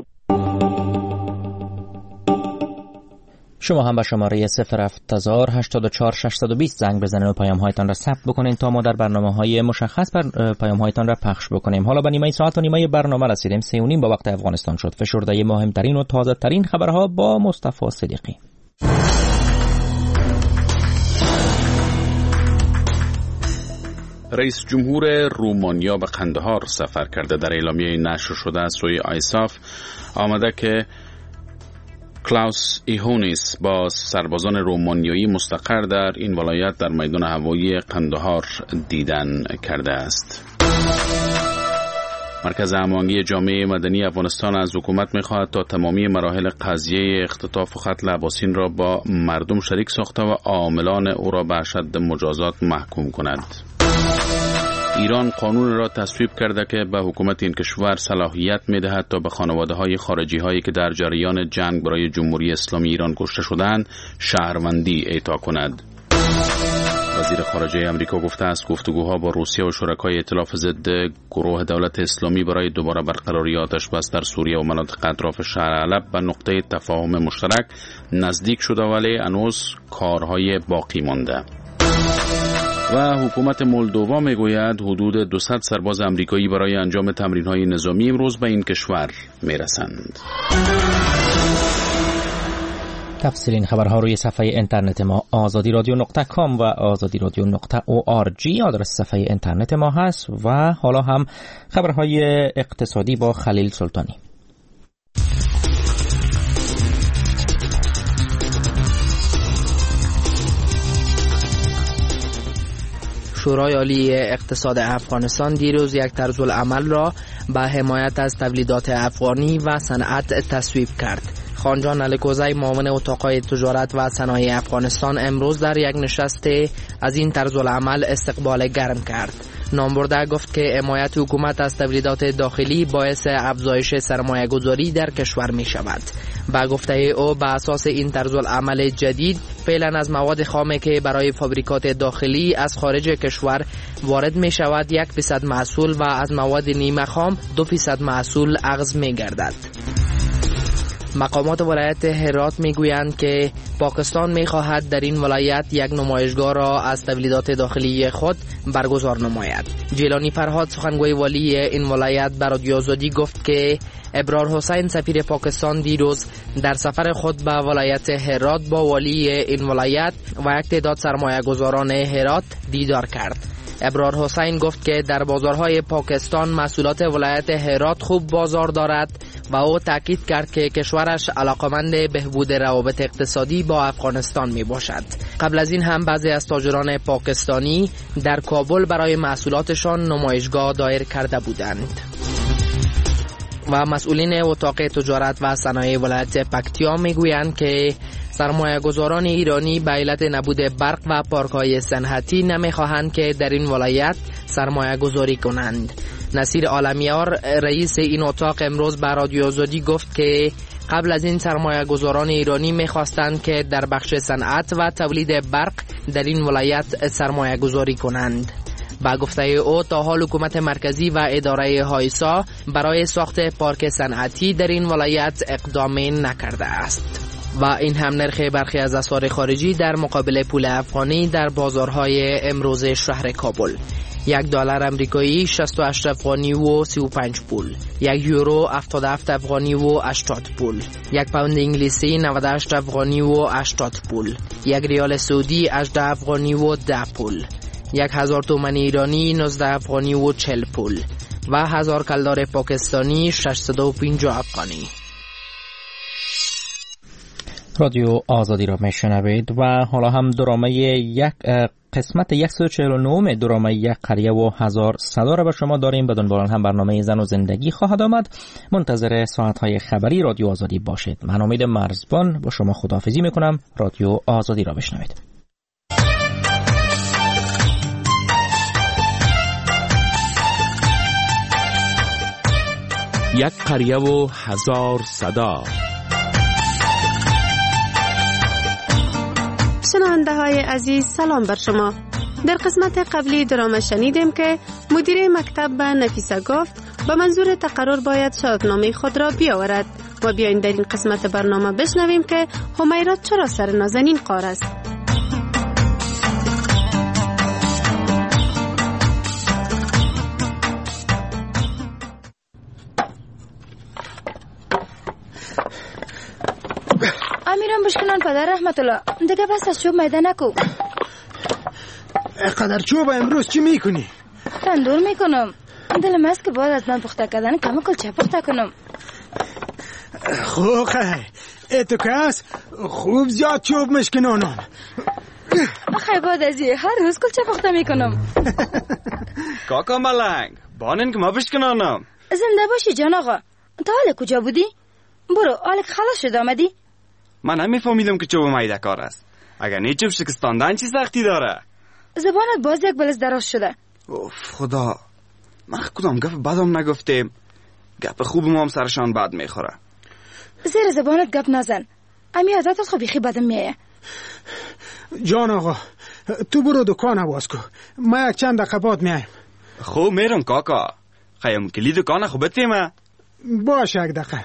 شما هم به شماره 07084 زنگ بزنید و پیام هایتان را ثبت بکنین تا ما در برنامه‌های مشخص پیام هایتان را پخش بکنیم. حالا به نیمه ساعت و نیمه برنامه رسیدیم. 3:30 با وقت افغانستان شد. فشرده مهمترین و تازه ترین خبرها با مصطفی صدیقی. رئیس جمهور رومانیا به قندهار سفر کرده. در اعلامیه نشر شده از سوی آیساف آمده که کلاوس ایهونیس با سربازان رومانیایی مستقر در این ولایت در میدان هوایی قندهار دیدن کرده است. مرکز هماهنگی جامعه مدنی افغانستان از حکومت می‌خواهد تا تمامی مراحل قضیه اختطاف و قتل عباسین را با مردم شریک ساخته و عاملان او را به اشد مجازات محکوم کند. ایران قانون را تصویب کرده که به حکومت این کشور صلاحیت می‌دهد تا به خانواده‌های خارجی‌هایی که در جریان جنگ برای جمهوری اسلامی ایران کشته شدند شهروندی اعطا کند. وزیر خارجه آمریکا گفته است گفتگوها با روسیه و شرکای ائتلاف ضد گروه دولت اسلامی برای دوباره برقراری آتش بس در سوریه و مناطق اطراف شهر حلب به نقطه تفاهم مشترک نزدیک شده، ولی هنوز کارهای باقی مانده. و حکومت مولدووا میگوید حدود 200 سرباز آمریکایی برای انجام تمرین‌های نظامی امروز به این کشور میرسند. تفسیر این خبرها روی صفحه اینترنت ما azadiradyo.com و azadiradyo.org آدرس صفحه اینترنت ما هست. و حالا هم خبرهای اقتصادی با خلیل سلطانی. شورای عالی اقتصاد افغانستان دیروز یک طرزالعمل را به حمایت از تولیدات افغانی و صنعت تصویب کرد. خانجان الکوزی معاون اتاقای تجارت و صنایع افغانستان امروز در یک نشست از این طرزالعمل استقبال گرم کرد. نامبرده گفت که حمایت حکومت از تولیدات داخلی باعث افزایش سرمایه گذاری در کشور می شود. با گفته او به اساس این طرزالعمل جدید فعلا از مواد خام که برای فابریکات داخلی از خارج کشور وارد می شود 1% محصول و از مواد نیمه خام 2% محصول اخذ می گردد. مقامات ولایت هرات میگویند که پاکستان میخواهد در این ولایت یک نمایشگاه را از تولیدات داخلی خود برگزار نماید. جیلانی فرهاد سخنگوی والی این ولایت به رادیو آزادی گفت که ابرار حسین سفیر پاکستان دیروز در سفر خود به ولایت هرات با والی این ولایت و یک تعداد سرمایه گذاران هرات دیدار کرد. ابرار حسین گفت که در بازارهای پاکستان محصولات ولایت هرات خوب بازار دارد و او تاکید کرد که کشورش علاقمند بهبود روابط اقتصادی با افغانستان می باشد. قبل از این هم بعضی از تاجران پاکستانی در کابل برای محصولاتشان نمایشگاه دایر کرده بودند. و مسئولین اتاق تجارت و صنایع ولایت پکتیا میگویند که سرمایه گذاران ایرانی به علت نبود برق و پارک‌های صنعتی نمیخواهند که در این ولایت سرمایه گذاری کنند. نصیر عالمیار رئیس این اتاق امروز به رادیو آزادی گفت که قبل از این سرمایه گذاران ایرانی میخواستند که در بخش صنعت و تولید برق در این ولایت سرمایه گذاری کنند. با گفته او تا حال حکومت مرکزی و اداره هایسا برای ساخت پارک صنعتی در این ولایت اقدام نکرده است. و این هم نرخ برخی از اسعار خارجی در مقابل پول افغانی در بازارهای امروز شهر کابل. $1 امریکایی 68 افغانی و 35 پول، 1 یورو 77 افغانی و 80 پول، 1 پوند انگلیسی 98 افغانی و 80 پول، 1 ریال سعودی 18 افغانی و 10 پول، 1000 تومان ایرانی 19 افغانی و 40 پول و 1000 کلدار پاکستانی 650 افغانی. رادیو آزادی را میشنوید و حالا هم قسمت 149 درامه یک قریه و 1000 صدا را به شما داریم. بدون باران هم برنامه زن و زندگی خواهد آمد. منتظر ساعتهای خبری رادیو آزادی باشید. من امید مرزبان با شما خداحافظی میکنم. رادیو آزادی را بشنوید. یک قریه و 1000 صدا. شنونده های عزیز سلام بر شما. در قسمت قبلی درامه شنیدیم که مدیر مکتب به نفیسه گفت به منظور تقرر باید شهادتنامه خود را بیاورد و بیاین در این قسمت برنامه بشنویم که همیرا چرا سر نازنین قار است. امیرم بشکنان پدر رحمت الله دیگه بس از چوب میده نکو. اقدر چوب امروز چی میکنی؟ تندور میکنم. دلم است که باید از من پخته کردن کم کلچه پخته کنم. خوخه اتو کس خوب زیاد چوب مشکنانم. خیلی باید ازی هر روز کلچه پخته میکنم. کاکا ملنگ بانن که ما بشکنانم. زنده باشی جان آقا. تا حال کجا بودی؟ برو حال که خلاص شد آمدی؟ من نمیفهمیدم که چوب میده کار است. اگر نه چوب شکستاندن چی سختی داره؟ زبانت باز یک بلز دراز شده. اوف خدا، من کدام گپ بدم نگفتیم. گپ خوب ما هم سرشان بد میخوره. زیر زبانت گپ نزن. امی عادت از خوبی بدم میایه. جان آقا تو برو دکان عوض کن. ما یک چند دقیقه بعد میایم. خوب میرم کاکا. خیام کلی دکان خوب بتیمه. باشه یک دقیقه.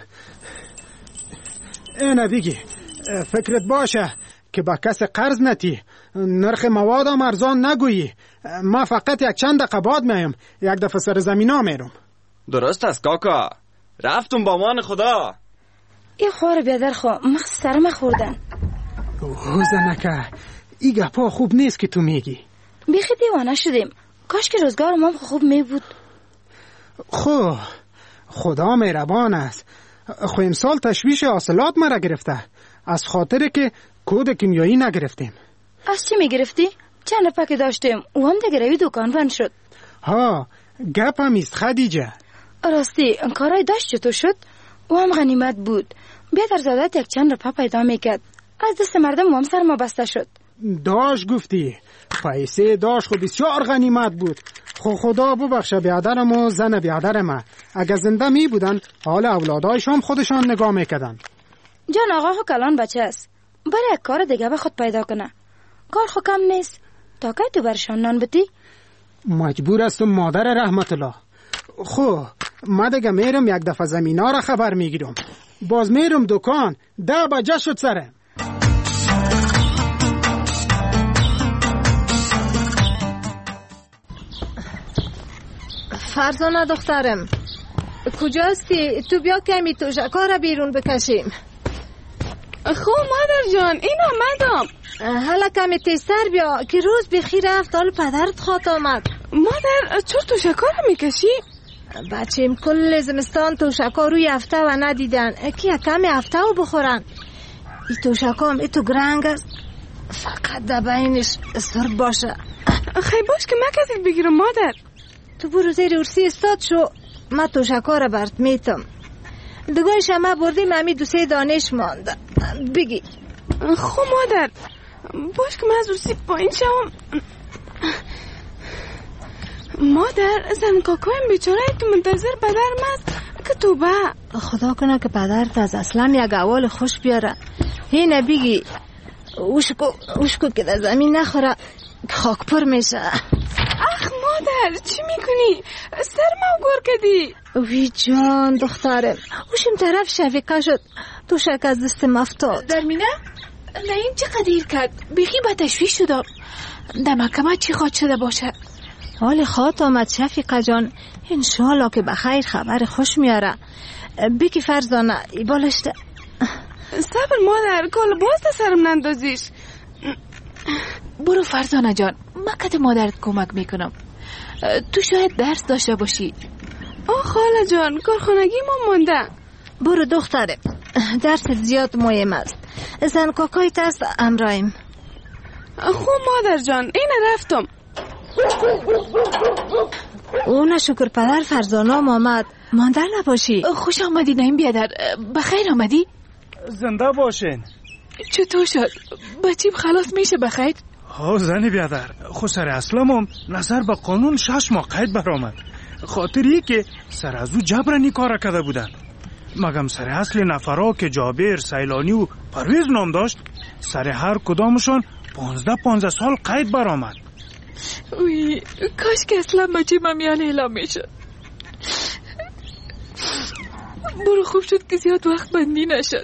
اینه دیگه فکرت باشه که با کس قرض نتی، نرخ مواد هم ارزان نگویی. ما فقط یک چند دقیقه بعد میایم. یک دفعه سر زمینا میرم. درست است کاکا، رفتم با مان خدا. این خوار بیادر خو مخ سرم خوردن. زنکه این گپا خوب نیست که تو میگی. بیخی دیوانه شدیم. کاش که روزگار ما خوب می بود. خدا مهربان است. خو امسال تشویش حاصلات مرا گرفته، از خاطر که کود کیمیایی نگرفتیم. از چی میگرفتی؟ چند پاک داشتیم او هم دیگه روی دکان بند شد. ها گپ هم است خدیجه. راستی کارای داشت چطور شد؟ او هم غنیمت بود. بیادر زادت یک چند رپا پیدا میکرد. از دست مردم هم سر ما بسته شد. داشت گفتی پیسه داشت خو بسیار غنیمت بود. خدا ببخشه بیادرم و زن بیادرم. اگر زنده می بودن حال اولادایشان خودشان نگاه میکردن. جان آقا خو کلان بچه است. برای یک کار دیگه به خود پیدا کنه. کار خو کم نیست. تا که تو برشان نان بتی؟ مجبور استم مادر رحمت الله. ما دیگه میرم یک دفعه زمینا را خبر میگیرم. باز میرم دکان 10 بجه شد سره. فرزانه دخترم کجاستی؟ تو بیا کمی توشکا را بیرون بکشیم. خب مادر جان این آمدم. حالا کمی تیزتر بیا که روز بخیر رفت حال پدرت خواد آمد. مادر چرا توشکا را میکشی؟ بچیم کل زمستان توشکا روی هفته و ندیدن که کمی هفته و بخورن. این توشکا هم ایتو گرنگ است، فقط دبینش سرد باشه. خیلی باش که من کسی بگیرم مادر. تو برو زیر ارسی استاد شو، من توشکا را برد میتم. دگاه شما بردیم همی 2-3 دانش مانده. بگی. خب مادر باش که من از ارسی پایین شوم. مادر زن کاکایم بیچاره تو منتظر پدرم است که تو با خدا کنه که پدرت از اصلا یک اول خوش بیاره. اینه بگی اوشکو که در زمین نخوره که خاک پر میشه. اخ مادر چی میکنی؟ سرمو گور کدی. وی جان دخترم اوشم طرف شفیقه شد، تو شک از دستم افتاد. درمینه؟ نه این چه قدیر کرد؟ بیخی با تشویش شدم. دمکمه چی خواد شده باشه؟ حال خواد آمد شفیقه جان، انشالله که بخیر خبر خوش میاره. بکی فرزانه ای بالشته. صبر مادر کل باز ده سرم نندازیش. برو فرزانه جان، من کت مادرت کمک میکنم. تو شاید درس داشته باشی. خاله جان، کارخانگی ما مونده. برو دختره، درس زیاد مهم است. زن کاکایت است امرایم. خوب مادر جان، اینه رفتم. اون شکر پدر فرزانام آمد. ماندر نباشی. خوش آمدی نایم بیادر، بخیر آمدی؟ زنده باشین. چطور شد؟ بچیم خلاص میشه بخیر؟ زنی بیادر، خود سر اسلامم نظر به قانون 6 ماه قید برآمد. خاطری که سر از او جبرانی کار کرده بودن. مگم سر اصل نفرها که جابر، سیلانی و پرویز نام داشت، سر هر کدامشون 15 سال قید برآمد. اوی، کاش که اصلا بچیم امیال اعلام میشد. برو خوب شد که زیاد وقت بندی نشد.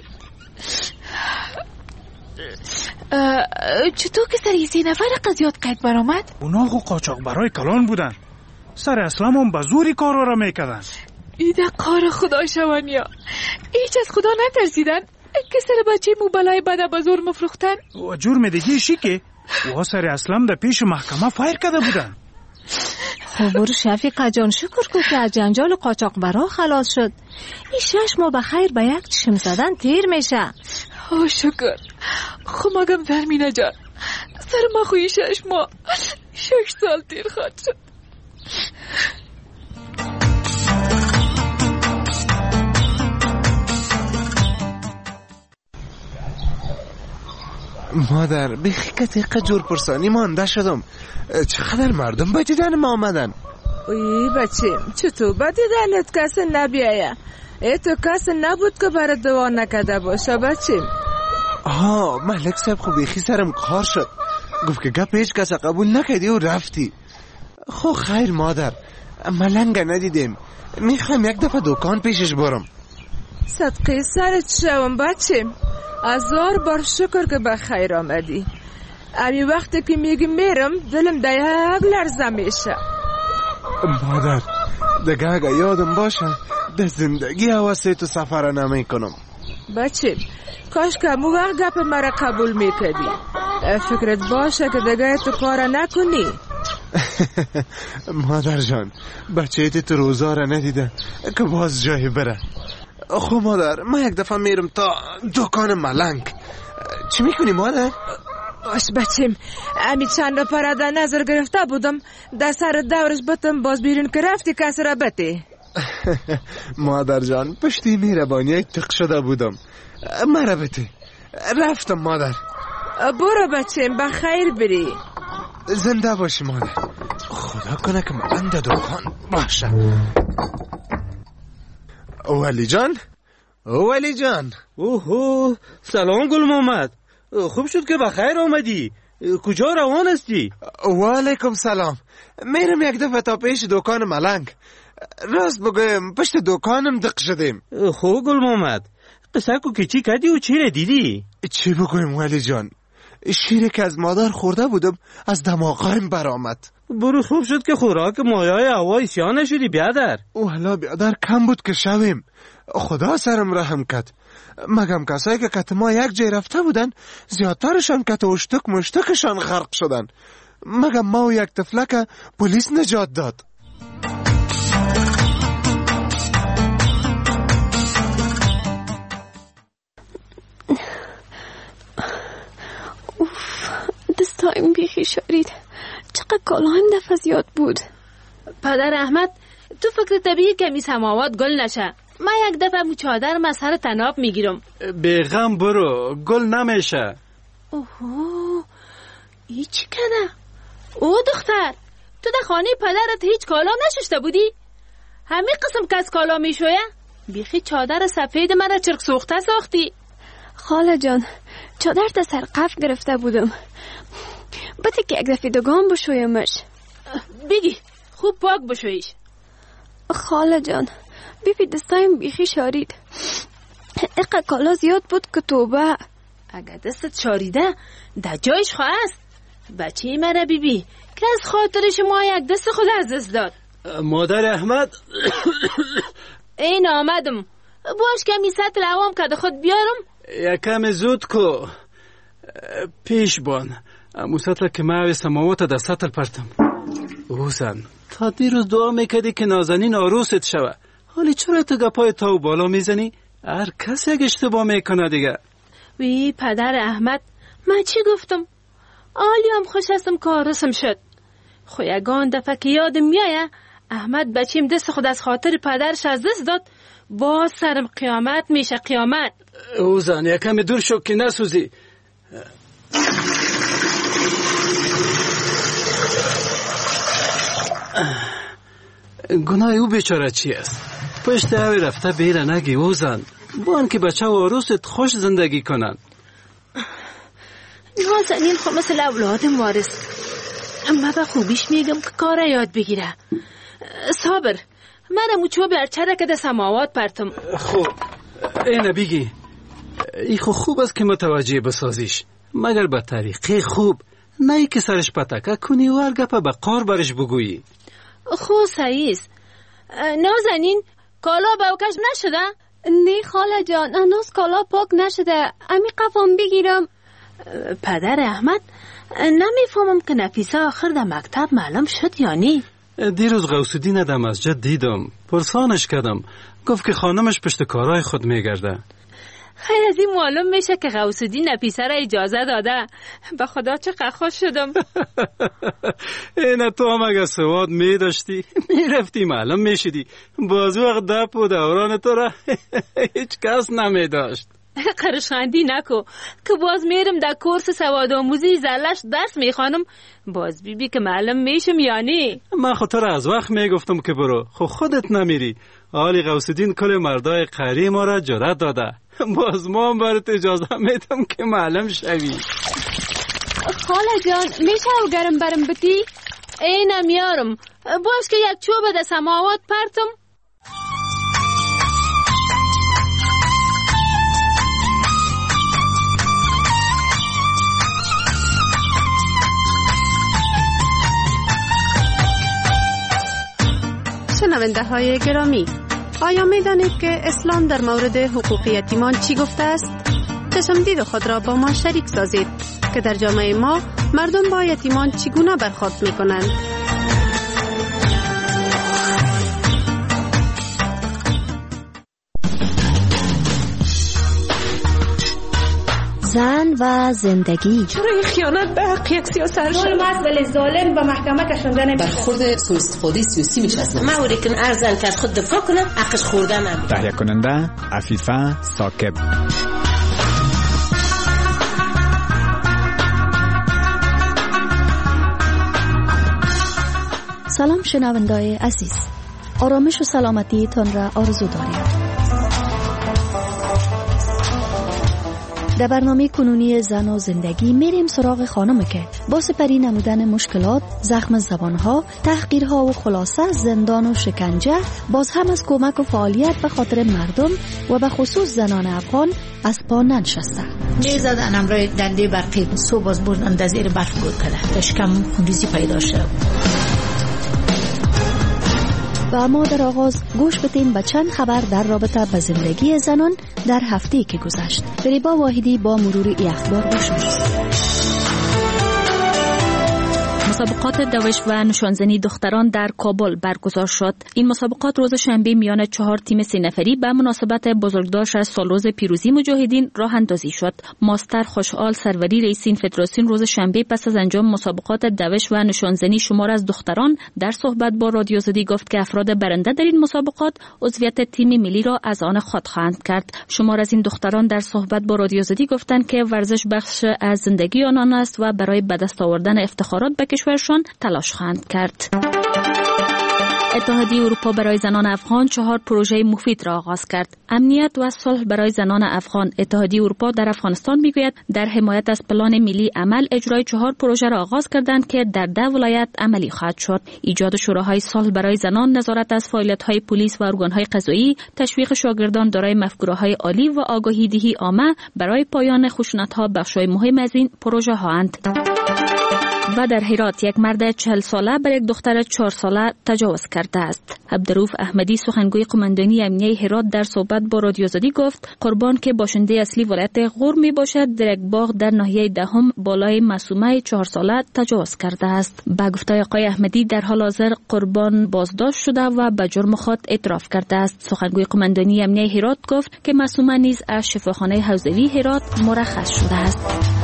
چطور که سر 3 نفر قضیات قید برآمد؟ اونا خو قاچاق برای کلان بودن. سر اسلام هم به زوری کارا را میکردن. ایده کار خدا شوانیا. هیچ از خدا نترسیدن که سر بچه مو بلای بده بزور مفروختن. و جرم دیگه شی که و سر اسلام در پیش محکمه فایر کرده بودن. خب برو شفیقه جان، شکر کن که از جنجال قاچاق برا خلاص شد. این 6 ماه بخیر به یک چشم زدن تیر میشه. شکر. خب مگم زرمینه جان، سر ما خوی 6 ماه 6 سال تیر خواهد شد. مادر بخی که جور پرسانی مانده شدم. چقدر مردم به دیدن ما آمدن. اوی بچه، چطور به دیدنت کسی نبیایه؟ تو کسی نبود که برای دعا نکده باشه بچه؟ ملک صاحب خب بخی سرم کار شد. گفت که گپ هیچ کسی قبول نکدی و رفتی. خب خیر مادر، ملنگ ندیدیم. میخوایم یک دفعه دکان پیشش برم. صدقه سرت شوم بچه. 1000 بار شکر که بخیر آمدی. امی وقتی که میگی میرم دلم یک لرزه میشه. مادر دیگه اگه یادم باشه در زندگی حواسه تو سفر نمی کنم. بچه کاش که مو وقت گپ مرا قبول میکردی. فکرت باشه که دیگه تو کار نکنی. مادر جان، بچه تو روزا را ندیده که باز جایی بره. خب مادر، من یک دفعه میرم تا دکان ملنگ. چی میکنی مادر؟ باش بچیم، امی چند پره در نظر گرفته بودم در سر دورش بتم باز بیرون که رفتی کس را بتی. مادر جان، پشتی میربانی تق شده بودم. مرا بتی رفتم مادر. برو بچیم، بخیر بری. زنده باشی مادر. خدا کنه که ملنگ در دکان باشه. ولی جان. اوهو، سلام گل محمد. خوب شد که بخیر آمدی. کجا روان هستی؟ و علیکم سلام. میرم یک دفعه تا پیش دکان ملنگ. راست بگویم پشت دکانم دق شدیم. خوب گل محمد، قصه کو که چی کردی و چی را دیدی؟ چی بگویم ولی جان، شیری که از مادر خورده بودم از دماغایم برآمد. برو خوب شد که خوراک مایای هوای سیاه نشدی بیادر. والا بیادر کم بود که شویم. خدا سرم رحم کد. مگم کسایی که کت ما یک جای رفته بودن زیادترشان کت اشتک مشتکشان غرق شدن. مگم ما و یک طفلک پلیس نجات داد. دستایم بیخی شارید. چقدر کالایم دفعه زیاد بود. پدر احمد، تو فکر طبیعی کمی سماوات گل نشه. من یک دفعه مو چادر مسهر تناب میگیرم. بیغم برو، گل نمیشه. اوهو، ای چی کنه؟ او دختر، تو در خانه پدرت هیچ کالا نششته بودی؟ همین قسم که از کالا میشویه؟ بیخی چادر سفید من چرک سوخته ساختی. خاله جان، چادر تا سرقف گرفته بودم. بده که یک دفعه دگان بشویمش. بگی خوب پاک بشویش. خاله جان، بیبی دستایم بیخی شارید. اقا کالا زیاد بود که توبه. اگه دستت شاریده در جایش خواه است. بچه منه بیبی که از خاطر شما یک دست خود از دست داد. مادر احمد این آمدم. باش کمی سطل عوام که خود بیارم. یکم زود کو پیش بان. امو سطل که ما سماوات در سطل پرتم. اوزن تا دیروز دعا میکردی که نازنین آروست شوه، حالی چرا تو گپای تاو بالا میزنی؟ هر کسی اگه اشتباه میکنه دیگه. وی پدر احمد، من چی گفتم؟ آلی هم خوش هستم که آرسم شد. خو یگان دفعه که یادم میایه احمد بچیم دست خود از خاطر پدرش از دست داد، باز سرم قیامت میشه قیامت. اوزن یکمی دور شو که نسوزی. گناه او بیچاره چی است؟ پشت اوی رفته بیره نگی اوزن، بان که بچه و عروست خوش زندگی کنن. نازنین خو مثل اولادم وارث، اما به خوبیش میگم که کار یاد بگیره. صابر، منم چوب ارچه که ده سماوات پرتم. خب اینه بگی ای خوب است که متوجه بسازیش، مگر به طریقه خوب، نه ای که سرش پتکه کنی و هر گپه به قار برش بگویی. خو سعیز، نازنین کالا باوکش نشده؟ نه خاله جان، هنوز کالا پاک نشده، امی قفام بگیرم. پدر احمد، نمیفهمم که نفیسه آخر در مکتب معلوم شد یا نی؟ دیروز غوثالدین در مسجد دیدم، پرسانش کردم، گفت که خانمش پشت کارهای خود میگرده. خیلی از این معلوم میشه که غوثالدین نفیسه را اجازه داده. به خدا چقدر خوش شدم. اینه تو هم اگه سواد میداشتی میرفتی معلوم میشدی، باز وقت دپ و دوران تو را هیچ کس نمیداشت. قرشخندی نکو که باز میرم در کورس سواد آموزی زلش درس میخوانم، باز بیبی که معلم میشم یعنی. من خاطر از وقت میگفتم که برو، خودت نمیری. حالی غوثالدین کل مردای قری ما را جرأت داده، باز ما هم برات اجازه میدم که معلم شوی. خاله جان میشه او گرم برم بتی؟ اینم یارم، باز که یک چوب در سماوات پرتم. شنونده های گرامی، آیا می دانید که اسلام در مورد حقوق یتیمان چی گفته است؟ چشمدید خود را با ما شریک سازید که در جامعه ما مردم با یتیمان چگونه برخورد می کنند. زن و زندگی. چرا این خیانت به حق یک سیاست ظلم است ولی ظالم به محکمه کشنده نمیشه. برخورد سوء استفاده سیاسی میشه از ما اوری کن ارزن که از خود دفاع کنه حقش خوردن هم. تهیه کننده عفیفه ثاقب. سلام شنونده‌های عزیز، آرامش و سلامتی تان را آرزو داریم. در برنامه کنونی زن و زندگی میریم سراغ خانم که با سپری نمودن مشکلات، زخم زبانها، تحقیرها و خلاصه زندان و شکنجه، باز هم از کمک و فعالیت به خاطر مردم و به خصوص زنان افغان از پا ننشسته. میزدن امروی دنده برقی صبح باز بردن در زیر برف گور کرده تا شکم خونریزی پیدا شد. و اما در آغاز گوش بدیم به چند خبر در رابطه به زندگی زنان در هفته‌ای که گذشت. فریبا واحدی با مرور ای اخبار باشد. مسابقات دوش و نشانزنی دختران در کابل برگزار شد. این مسابقات روز شنبه میان 4 تیم 3 نفری به مناسبت بزرگداشت از سالروز پیروزی مجاهدین راه اندازی شد. ماستر خوشحال سروری رئیس این فدراسیون روز شنبه پس از انجام مسابقات دوش و نشانزنی شمار از دختران در صحبت با رادیو آزادی گفت که افراد برنده در این مسابقات عضویت تیم ملی را از آن خود خواهند کرد. شمار از این دختران در صحبت با رادیو آزادی گفتند که ورزش بخش از زندگی آنان است و برای به دست آوردن افتخارات به کشورشان تلاش خواهند کرد. اتحادیه اروپا برای زنان افغان 4 پروژه مفید را آغاز کرد. امنیت و صلح برای زنان افغان. اتحادیه اروپا در افغانستان میگوید در حمایت از پلان ملی عمل اجرای 4 پروژه را آغاز کردند که در 10 ولایت عملی خواهد شد. ایجاد شوراهای صلح برای زنان، نظارت از فعالیت‌های پلیس و ارگان‌های قضایی، تشویق شاگردان دارای مفکوره‌های عالی و آگاهی‌دهی عامه برای پایان خشونت‌ها بخشای مهم از این پروژه هاند. و در هرات یک مرد 40 ساله بر یک دختر 4 ساله تجاوز کرده است. عبدالرؤوف احمدی سخنگوی قماندانی امنیه هرات در صحبت با رادیو آزادی گفت قربان که باشنده اصلی ولایت غور می باشد در یک باغ در ناحیه دهم بالای معصومه 4 ساله تجاوز کرده است. با گفته آقای احمدی در حال حاضر قربان بازداشت شده و به جرم خود اعتراف کرده است. سخنگوی قماندانی امنیه هرات گفت که معصومه نیز از شفاخانه حوزوی هرات مرخص شده است.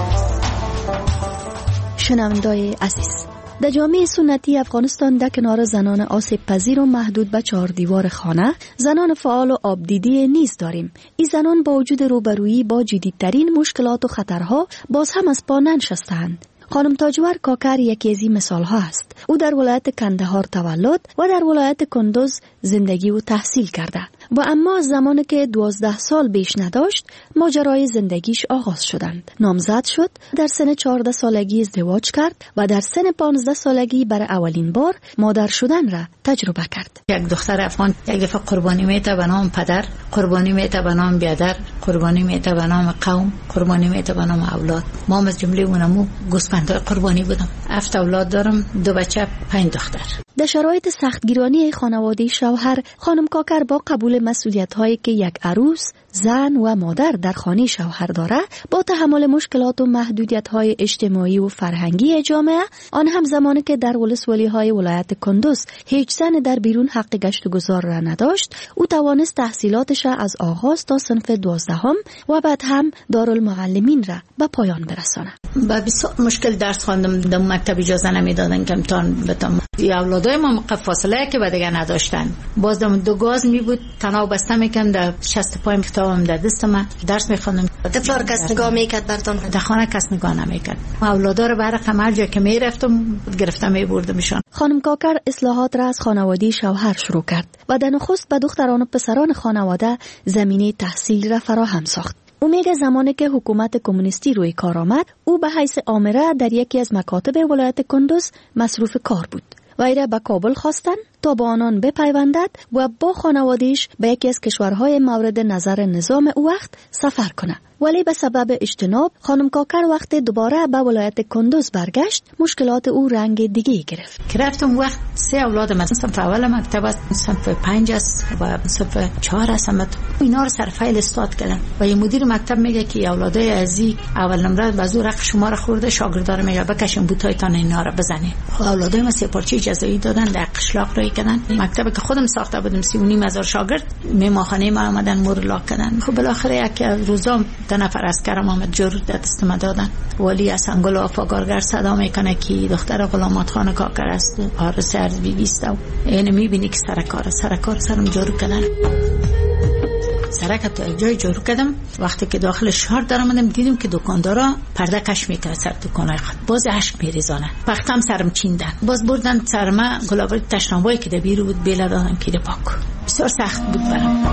شنوندای عزیز، در جامعه سنتی افغانستان در کنار زنان آسیب پذیر و محدود به 4 دیوار خانه، زنان فعال و آبدیدی نیز داریم. این زنان با وجود روبرویی با جدیدترین مشکلات و خطرها باز هم از پا ننشستند. خانم تاجور کاکر یکی از این مثال‌ها است. او در ولایت کندهار تولد و در ولایت کندوز زندگی و تحصیل کرده و اما زمانی که 12 سال بیش نداشت ماجرای زندگیش آغاز شدند. نامزد شد، در سن 14 سالگی ازدواج کرد و در سن 15 سالگی برای اولین بار مادر شدن را تجربه کرد. یک دختر افغان یک دفعه قربانی میته به نام پدر، قربانی میته به نام بیادر، قربانی میته به نام قوم، قربانی میته به نام اولاد. ما از جمله اونمو گوسفندای قربانی بودم. 7 اولاد دارم، 2 بچه، 5 دختر. در شرایط سختگیرانی خانواده شوهر، خانم کاکر با قبول مسئولیت‌هایی که یک عروس، زن و مادر در خانه شوهر داره، با تحمل مشکلات و محدودیت‌های اجتماعی و فرهنگی جامعه، آن هم زمانی که در ولسوالی‌های ولایت کندوز هیچ زن در بیرون حق گشت و گذار را نداشت، او توانست تحصیلاتش را از آغاز تا صنف 12 و بعد هم دارالمعلمین را به پایان برسانه. با بسیار مشکل درس خواندم، در مکتب اجازه نمیدادن که امتحان بدم. اولادای ما فاصله که به دیگه نداشتن، باز دم 2 گاز می بود، تنها بسته میکردم، در شست پایم کتابم در دستم درس میخوندم. طفلار کس نگاه میکرد برتون؟ در خانه کس نگاه نمیکرد. اولادا رو برای هر جا که میرفتم گرفتم میبردمشان. خانم کاکر اصلاحات را از خانواده شوهر شروع کرد و در نخست به دختران و پسران خانواده زمینه تحصیل را فراهم ساخت. او میگه زمانی که حکومت کمونیستی روی کار آمد، او به حیث آمره در یکی از مکاتب ولایت کندوز مصروف کار بود و ایره به کابل خواستن تا با آنان بپیوندد و با خانوادهش به یکی از کشورهای مورد نظر نظام او وقت سفر کنه. ولی به سبب اجتناب خانم کاکر وقت دوباره به ولایت کندوز برگشت، مشکلات او رنگ دیگه گرفت. که رفتم وقت 3 اولادم از صنف اول مکتب است، صنف 5 است و صنف 4 است. اینا رو سر فایل استاد کردن و یه مدیر مکتب میگه که اولادای ازی اول نمره بازو رق شما رو خورده، شاگردار میگه بکشین بوتایتان اینا رو بزنین. اولادای ما 3 پارچه جزایی دادن، در قشلاق رای کردن. مکتبی که خودم ساخته بودم 3,500 شاگرد میماخانه ما آمدن مورلا کردن. خب بالاخره یک روزا 2 نفر عسکرم آمد جور دست ما دادن. ولی از انگل آفاگارگر صدا میکنه که دختر غلامات خان کاکر است، آرس ارز بیست و اینه میبینی که سرکار سرم جور کردن. سرکت تا جای جور کردم. وقتی که داخل شهر درآمدم دیدم که دکاندارا پرده کش میکنه سر دکانای خود، باز اشک میریزانه. وقتم سرم چیندن، باز بردن سرما گلابری تشنابایی که دبیر بود بیل دادن که پاک. بسیار سخت بود برام.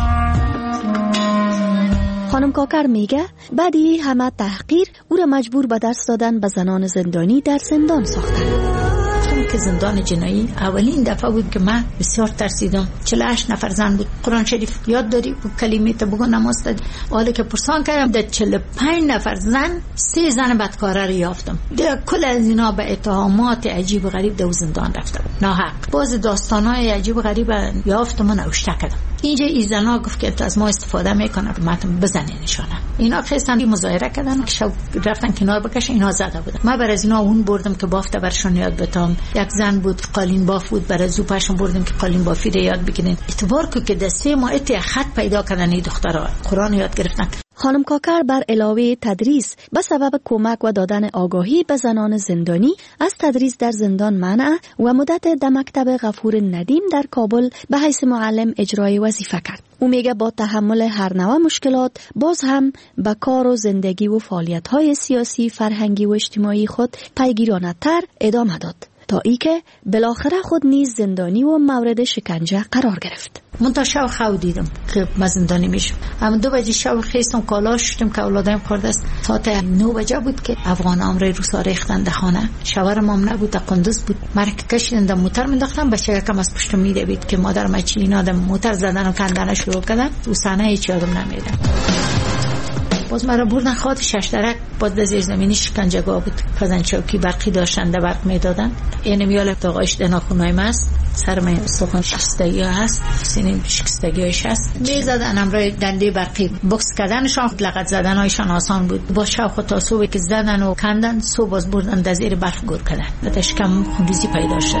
خانم کاکر میگه بعدی همه تحقیر او را مجبور به درس دادن به زنان زندانی در زندان ساختن. که زندان جنایی اولین دفعه بود که من بسیار ترسیدم. 48 نفر زن بود. قرآن شریف یاد داری و کلمه تا بگو نماز دادی. حالا که پرسان کردم در 45 نفر زن 3 زن بدکاره رو یافتم. در کل از اینا به اتهامات عجیب و غریب در زندان رفتم ناحق. باز داستانای عجیب و غریب یافتم و نوشته کردم. اینجا این زنا گفت که از ما استفاده میکنه، ماتم بزنینشونه. اینا خواستن مظاهره کردن که شب رفتن کنار بکشن، اینا زده بودن. من برای اینا اون بردم که بافته برشون یاد بتام. یک زن بود قالین باف بود، برای زو پاشون بردم که قالین بافی رو یاد بگیرن. اعتبار که دسته ما خط پیدا کردن این دخترها قرآن یاد گرفتن. خانم کاکر بر علاوه تدریس به سبب کمک و دادن آگاهی به زنان زندانی از تدریس در زندان منع و مدت در مکتب غفور ندیم در کابل به حیث معلم اجرای وظیفه کرد. او میگه با تحمل هر نوع مشکلات باز هم به کار و زندگی و فعالیت‌های سیاسی، فرهنگی و اجتماعی خود پیگیرانه تر ادامه داد تا ای که بالاخره خود نیز زندانی و مورد شکنجه قرار گرفت. من تا شب خود دیدم که من زندانی میشم. هم 2 بجه شب خیستم کالا شدم که اولادم خورده است. ساعت 9 بجه بود که افغانام را روسا ریختن در خانه. شوهرم هم نبود، در قندوز بود. مرا که کشیدن در موتر مینداختن، بچه یکم از پشت میدوید که مادر مچی اینا در موتر زدن و کندن شروع کردن. او صحنه هیچ یادم نمیاد. باز مرا بردن خاط ششترک، باز در زیرزمینی شکنجهگاه بود. پزن چوکی برقی داشتن، در برق میدادن. این میال داغایش دناخونایم است، سرم سخن شکستگی هست، سینیم شکستگیش هست. میزدن امرای دنده برقی، بوکس کردنشان، لغت زدنهایشان آسان بود. با شوق و تاسوی که زدن و کندن، صبح باز بردن در زیر برق گور کردن و دشکم خونریزی پیدا شد.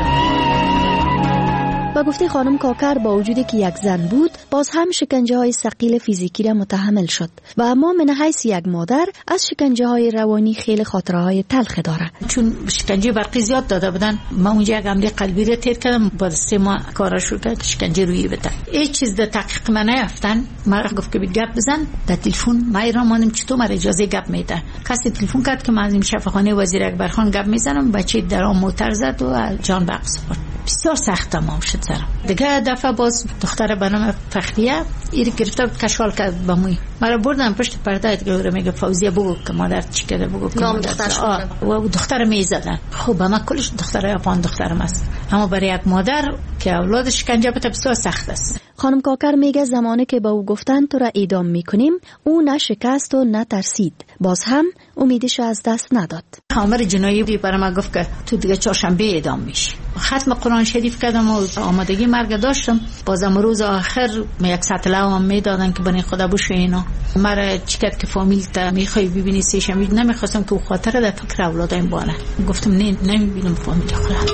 با گفته خانم کاکر با وجودی که یک زن بود باز هم شکنجه های ثقیل فیزیکی را متحمل شد و اما من حیث یک مادر از شکنجه های روانی خیلی خاطره های تلخ داره. چون شکنجه برقی زیاد داده بودن، من اونجا یک عملی قلبی را تیر کردم، بعد 3 ماه کارا شروع کرد شکنجه رویی بده. هیچ چیز در تحقیق من نیافتن. مرا گفت که گپ بزن در تلفن، ما را مانم چطور مرا اجازه گپ میده. کسی تلفن کرد که من از این شفاخانه وزیر اکبرخان گپ میزنم، بچه درام موتر زد و جان به عقص برد. بسیار سخت تمام شد سرم. دیگه دفعه باز دختر به نام فخریه ایری گرفته بود کشوال کرد با موی. مرا بردن پشت پرده دیگه میگه فوزیه بگو که مادر چی کرده، بگو که نام دخترش و دختر میزدن. خب ما کلش دختر افغان دخترم است، اما برای یک مادر که اولادش شکنجه بده بسیار سخت است. خانم کاکر میگه زمانی که با او گفتن تو را اعدام میکنیم، او نه شکست و نه ترسید، باز هم امیدش از دست نداد. آمر جنایی برای ما گفت که تو دیگه چهارشنبه اعدام میشی. ختم قرآن شریف کردم و آمادگی مرگ داشتم. بازم روز آخر یک سطل هم میدادن که بنی خدا بشه اینا. مرا چیکت که فامیل تا میخوای ببینی سه شنبه، نمیخواستم که خاطر در فکر اولادایم بانه. گفتم نه نمیبینم فامیل خودم.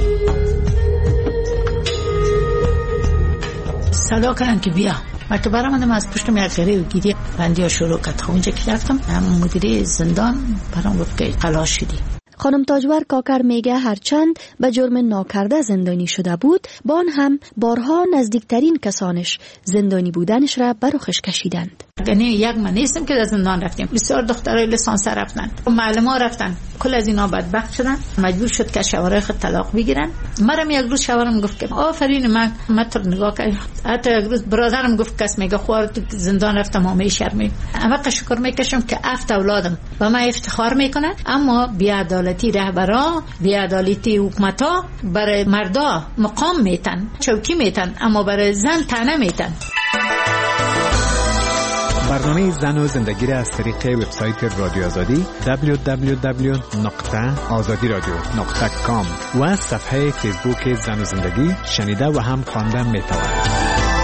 صدا کردن که بیا. من که برامدم از پشتم یک غریب گیری بندی ها شروع کرد. اونجا که رفتم مدیره زندان برام گفت که قلاش شدی. خانم تاجور کاکر میگه هرچند به جرم ناکرده زندانی شده بود، با آن هم بارها نزدیکترین کسانش زندانی بودنش را بر رخش کشیدند. یعنی یک من نیستم که در زندان رفتیم، بسیار دخترای لیسانس رفتن، معلم‌ها رفتن، کل از اینا بدبخت شدن، مجبور شد که شوهرای خود طلاق بگیرن. مرا یک روز شوهرم گفت که آفرین من تو نگاه کردم. حتی یک روز برادرم گفت کس میگه خوار تو زندان رفتم همه شرمی. اما شکر میکشم که 7 اولادم با من افتخار میکنن، اما بی‌عدالتی رهبرا، بی‌عدالتی حکومتا برای مردا مقام میتن، چوکی میتن، اما برای زن تنه میتن. برنامه زن و زندگی را از طریق وبسایت رادیو آزادی www.azadiradio.com و صفحه فیسبوک زن و زندگی شنیده و هم خواندن میتوانید.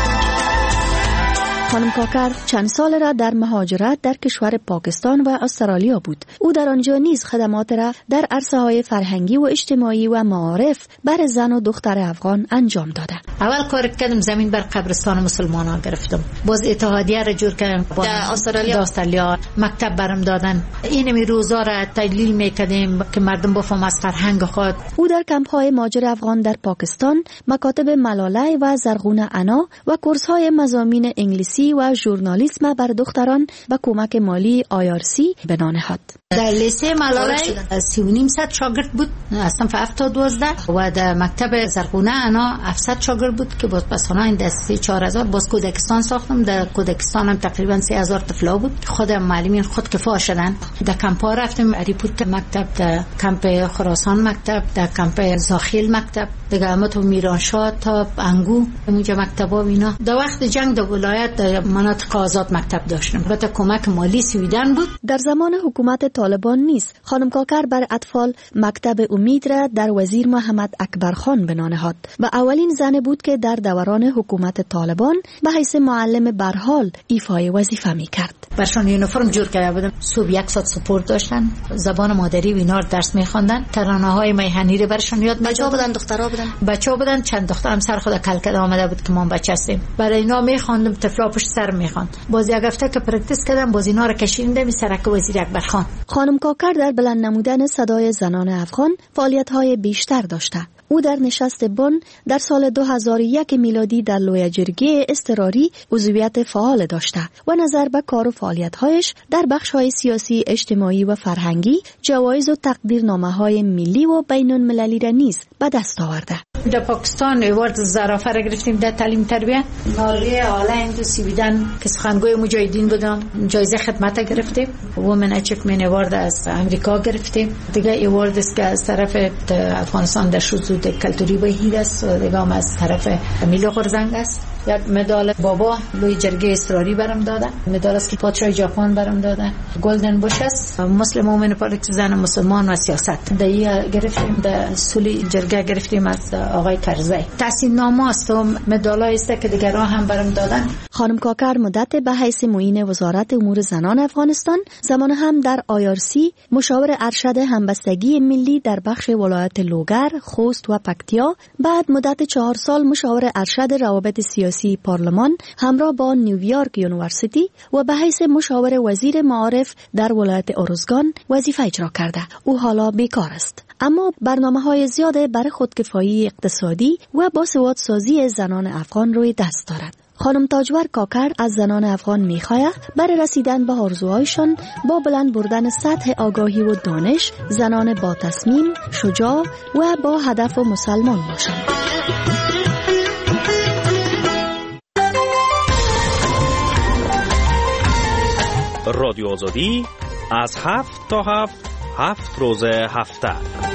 خانم کاکر چند سال را در مهاجرت در کشور پاکستان و استرالیا بود. او در آنجا نیز خدمات را در عرصه‌های فرهنگی و اجتماعی و معارف بر زن و دختر افغان انجام داده. اول کار کردم زمین بر قبرستان مسلمانان گرفتم. باز اتحادیه را جور کردم در استرالیا. مکتب برام دادن. اینمی روزا را تدلیل میکردیم که مردم بفهم از فرهنگ خود. او در کمپ‌های مهاجر افغان در پاکستان مکاتب ملاله و زرغون انا و کورس‌های مضامین انگلیسی و ژورنالیسم بر دختران با کمک مالی IRC بنا نهاد. در لیسه ملاله 3500 شاگرد بود، اصلا 712 و در مکتب زرغونه انا 700 شاگرد بود که باز پس این دسته 4000. باز کودکستان ساختم، در کودکستان هم تقریبا 3000 طفل بود. خودم معلمین خود کفا شدن. در کمپ‌ها رفتم، اریپور مکتب، در کمپ خراسان مکتب، در کمپ زاخیل مکتب، دیگه همه تو میرانشاه تا انگو اونجا مکتبا اینا. در وقت جنگ در ولایت در مناطق آزاد مکتب داشتم. البته کمک مالی سویدن بود. در زمان حکومت طالبان نیز خانم کاکر بر اطفال مکتب امید را در وزیر محمد اکبرخان بنا نهاد و اولین زن بود که در دوران حکومت طالبان به حیث معلم برحال ایفای وظیفه می‌کرد. برشان یونیفرم جور کرده بودم. صبح 1 ساعت سپورت داشتن، زبان مادری و اینا درس می‌خواندن، ترانه‌های میهنی رو برشان یاد می‌دادن. بچه‌ها بودن، دخترها بودن؟ بچه‌ها بودن. چند دخترم سر خود کلکل آمده بود که ما بچه هستیم. برای اینا می‌خواندم، طفلا پشت سر می‌خواند. باز یک هفته که پرکتیس کردم، باز اینا رو کشیدم سرک وزیر اکبرخان. خانم کاکر در بلند نمودن صدای زنان افغان فعالیت‌های بیشتر داشته. او در نشست بن در سال 2001 میلادی در لوی جرگه اضطراری عضویت فعال داشته و نظر به کار و فعالیت‌هایش در بخش‌های سیاسی، اجتماعی و فرهنگی جوایز و تقدیرنامه‌های ملی و بین‌المللی را نیز به دست آورده. در پاکستان اوارد زرافه را گرفتیم در تعلیم تربیت. ناروی اعلی هند سویدن که سخنگوی مجاهدین بودم، جایزه خدمت گرفتیم. وومن اچیومنت اوارد از امریکا گرفتیم. دیگه اوارد است که از طرف افغانستان در شذوذ کلتوری بهیر است و دیگه هم از طرف میلو غرزنگ است. یک مدال بابا لوی جرگه اصراری برام دادن، مدال است که پادشاه ژاپن برام دادن، گلدن بوش است، مسلم وومن پالیتیکس، زن مسلمان و سیاست. دایی گرفتیم، در سولی جرگه گرفتیم از آقای کرزی. تحسین نامه است و مدالای است که دیگران هم برام دادن. خانم کاکر مدت به حیث معین وزارت امور زنان افغانستان، زمان هم در IRC مشاور ارشد همبستگی ملی در بخش ولایت لوگر، خوست و پکتیا، بعد مدت 4 سال مشاور ارشد روابط سیاسی پارلمان همراه با نیویورک یونیورسیتی و به حیث مشاور وزیر معارف در ولایت ارزگان وظیفه اجرا کرده. او حالا بیکار است، اما برنامه‌های زیاده برای خودکفایی اقتصادی و باسوادسازی زنان افغان روی دست دارد. خانم تاجور کاکر از زنان افغان می‌خواهد برای رسیدن به آرزوهایشان با بلند بردن سطح آگاهی و دانش، زنان با تصمیم، شجاع و با هدف و مسلمان باشند. رادیو آزادی از 7 تا 7 روز هفته.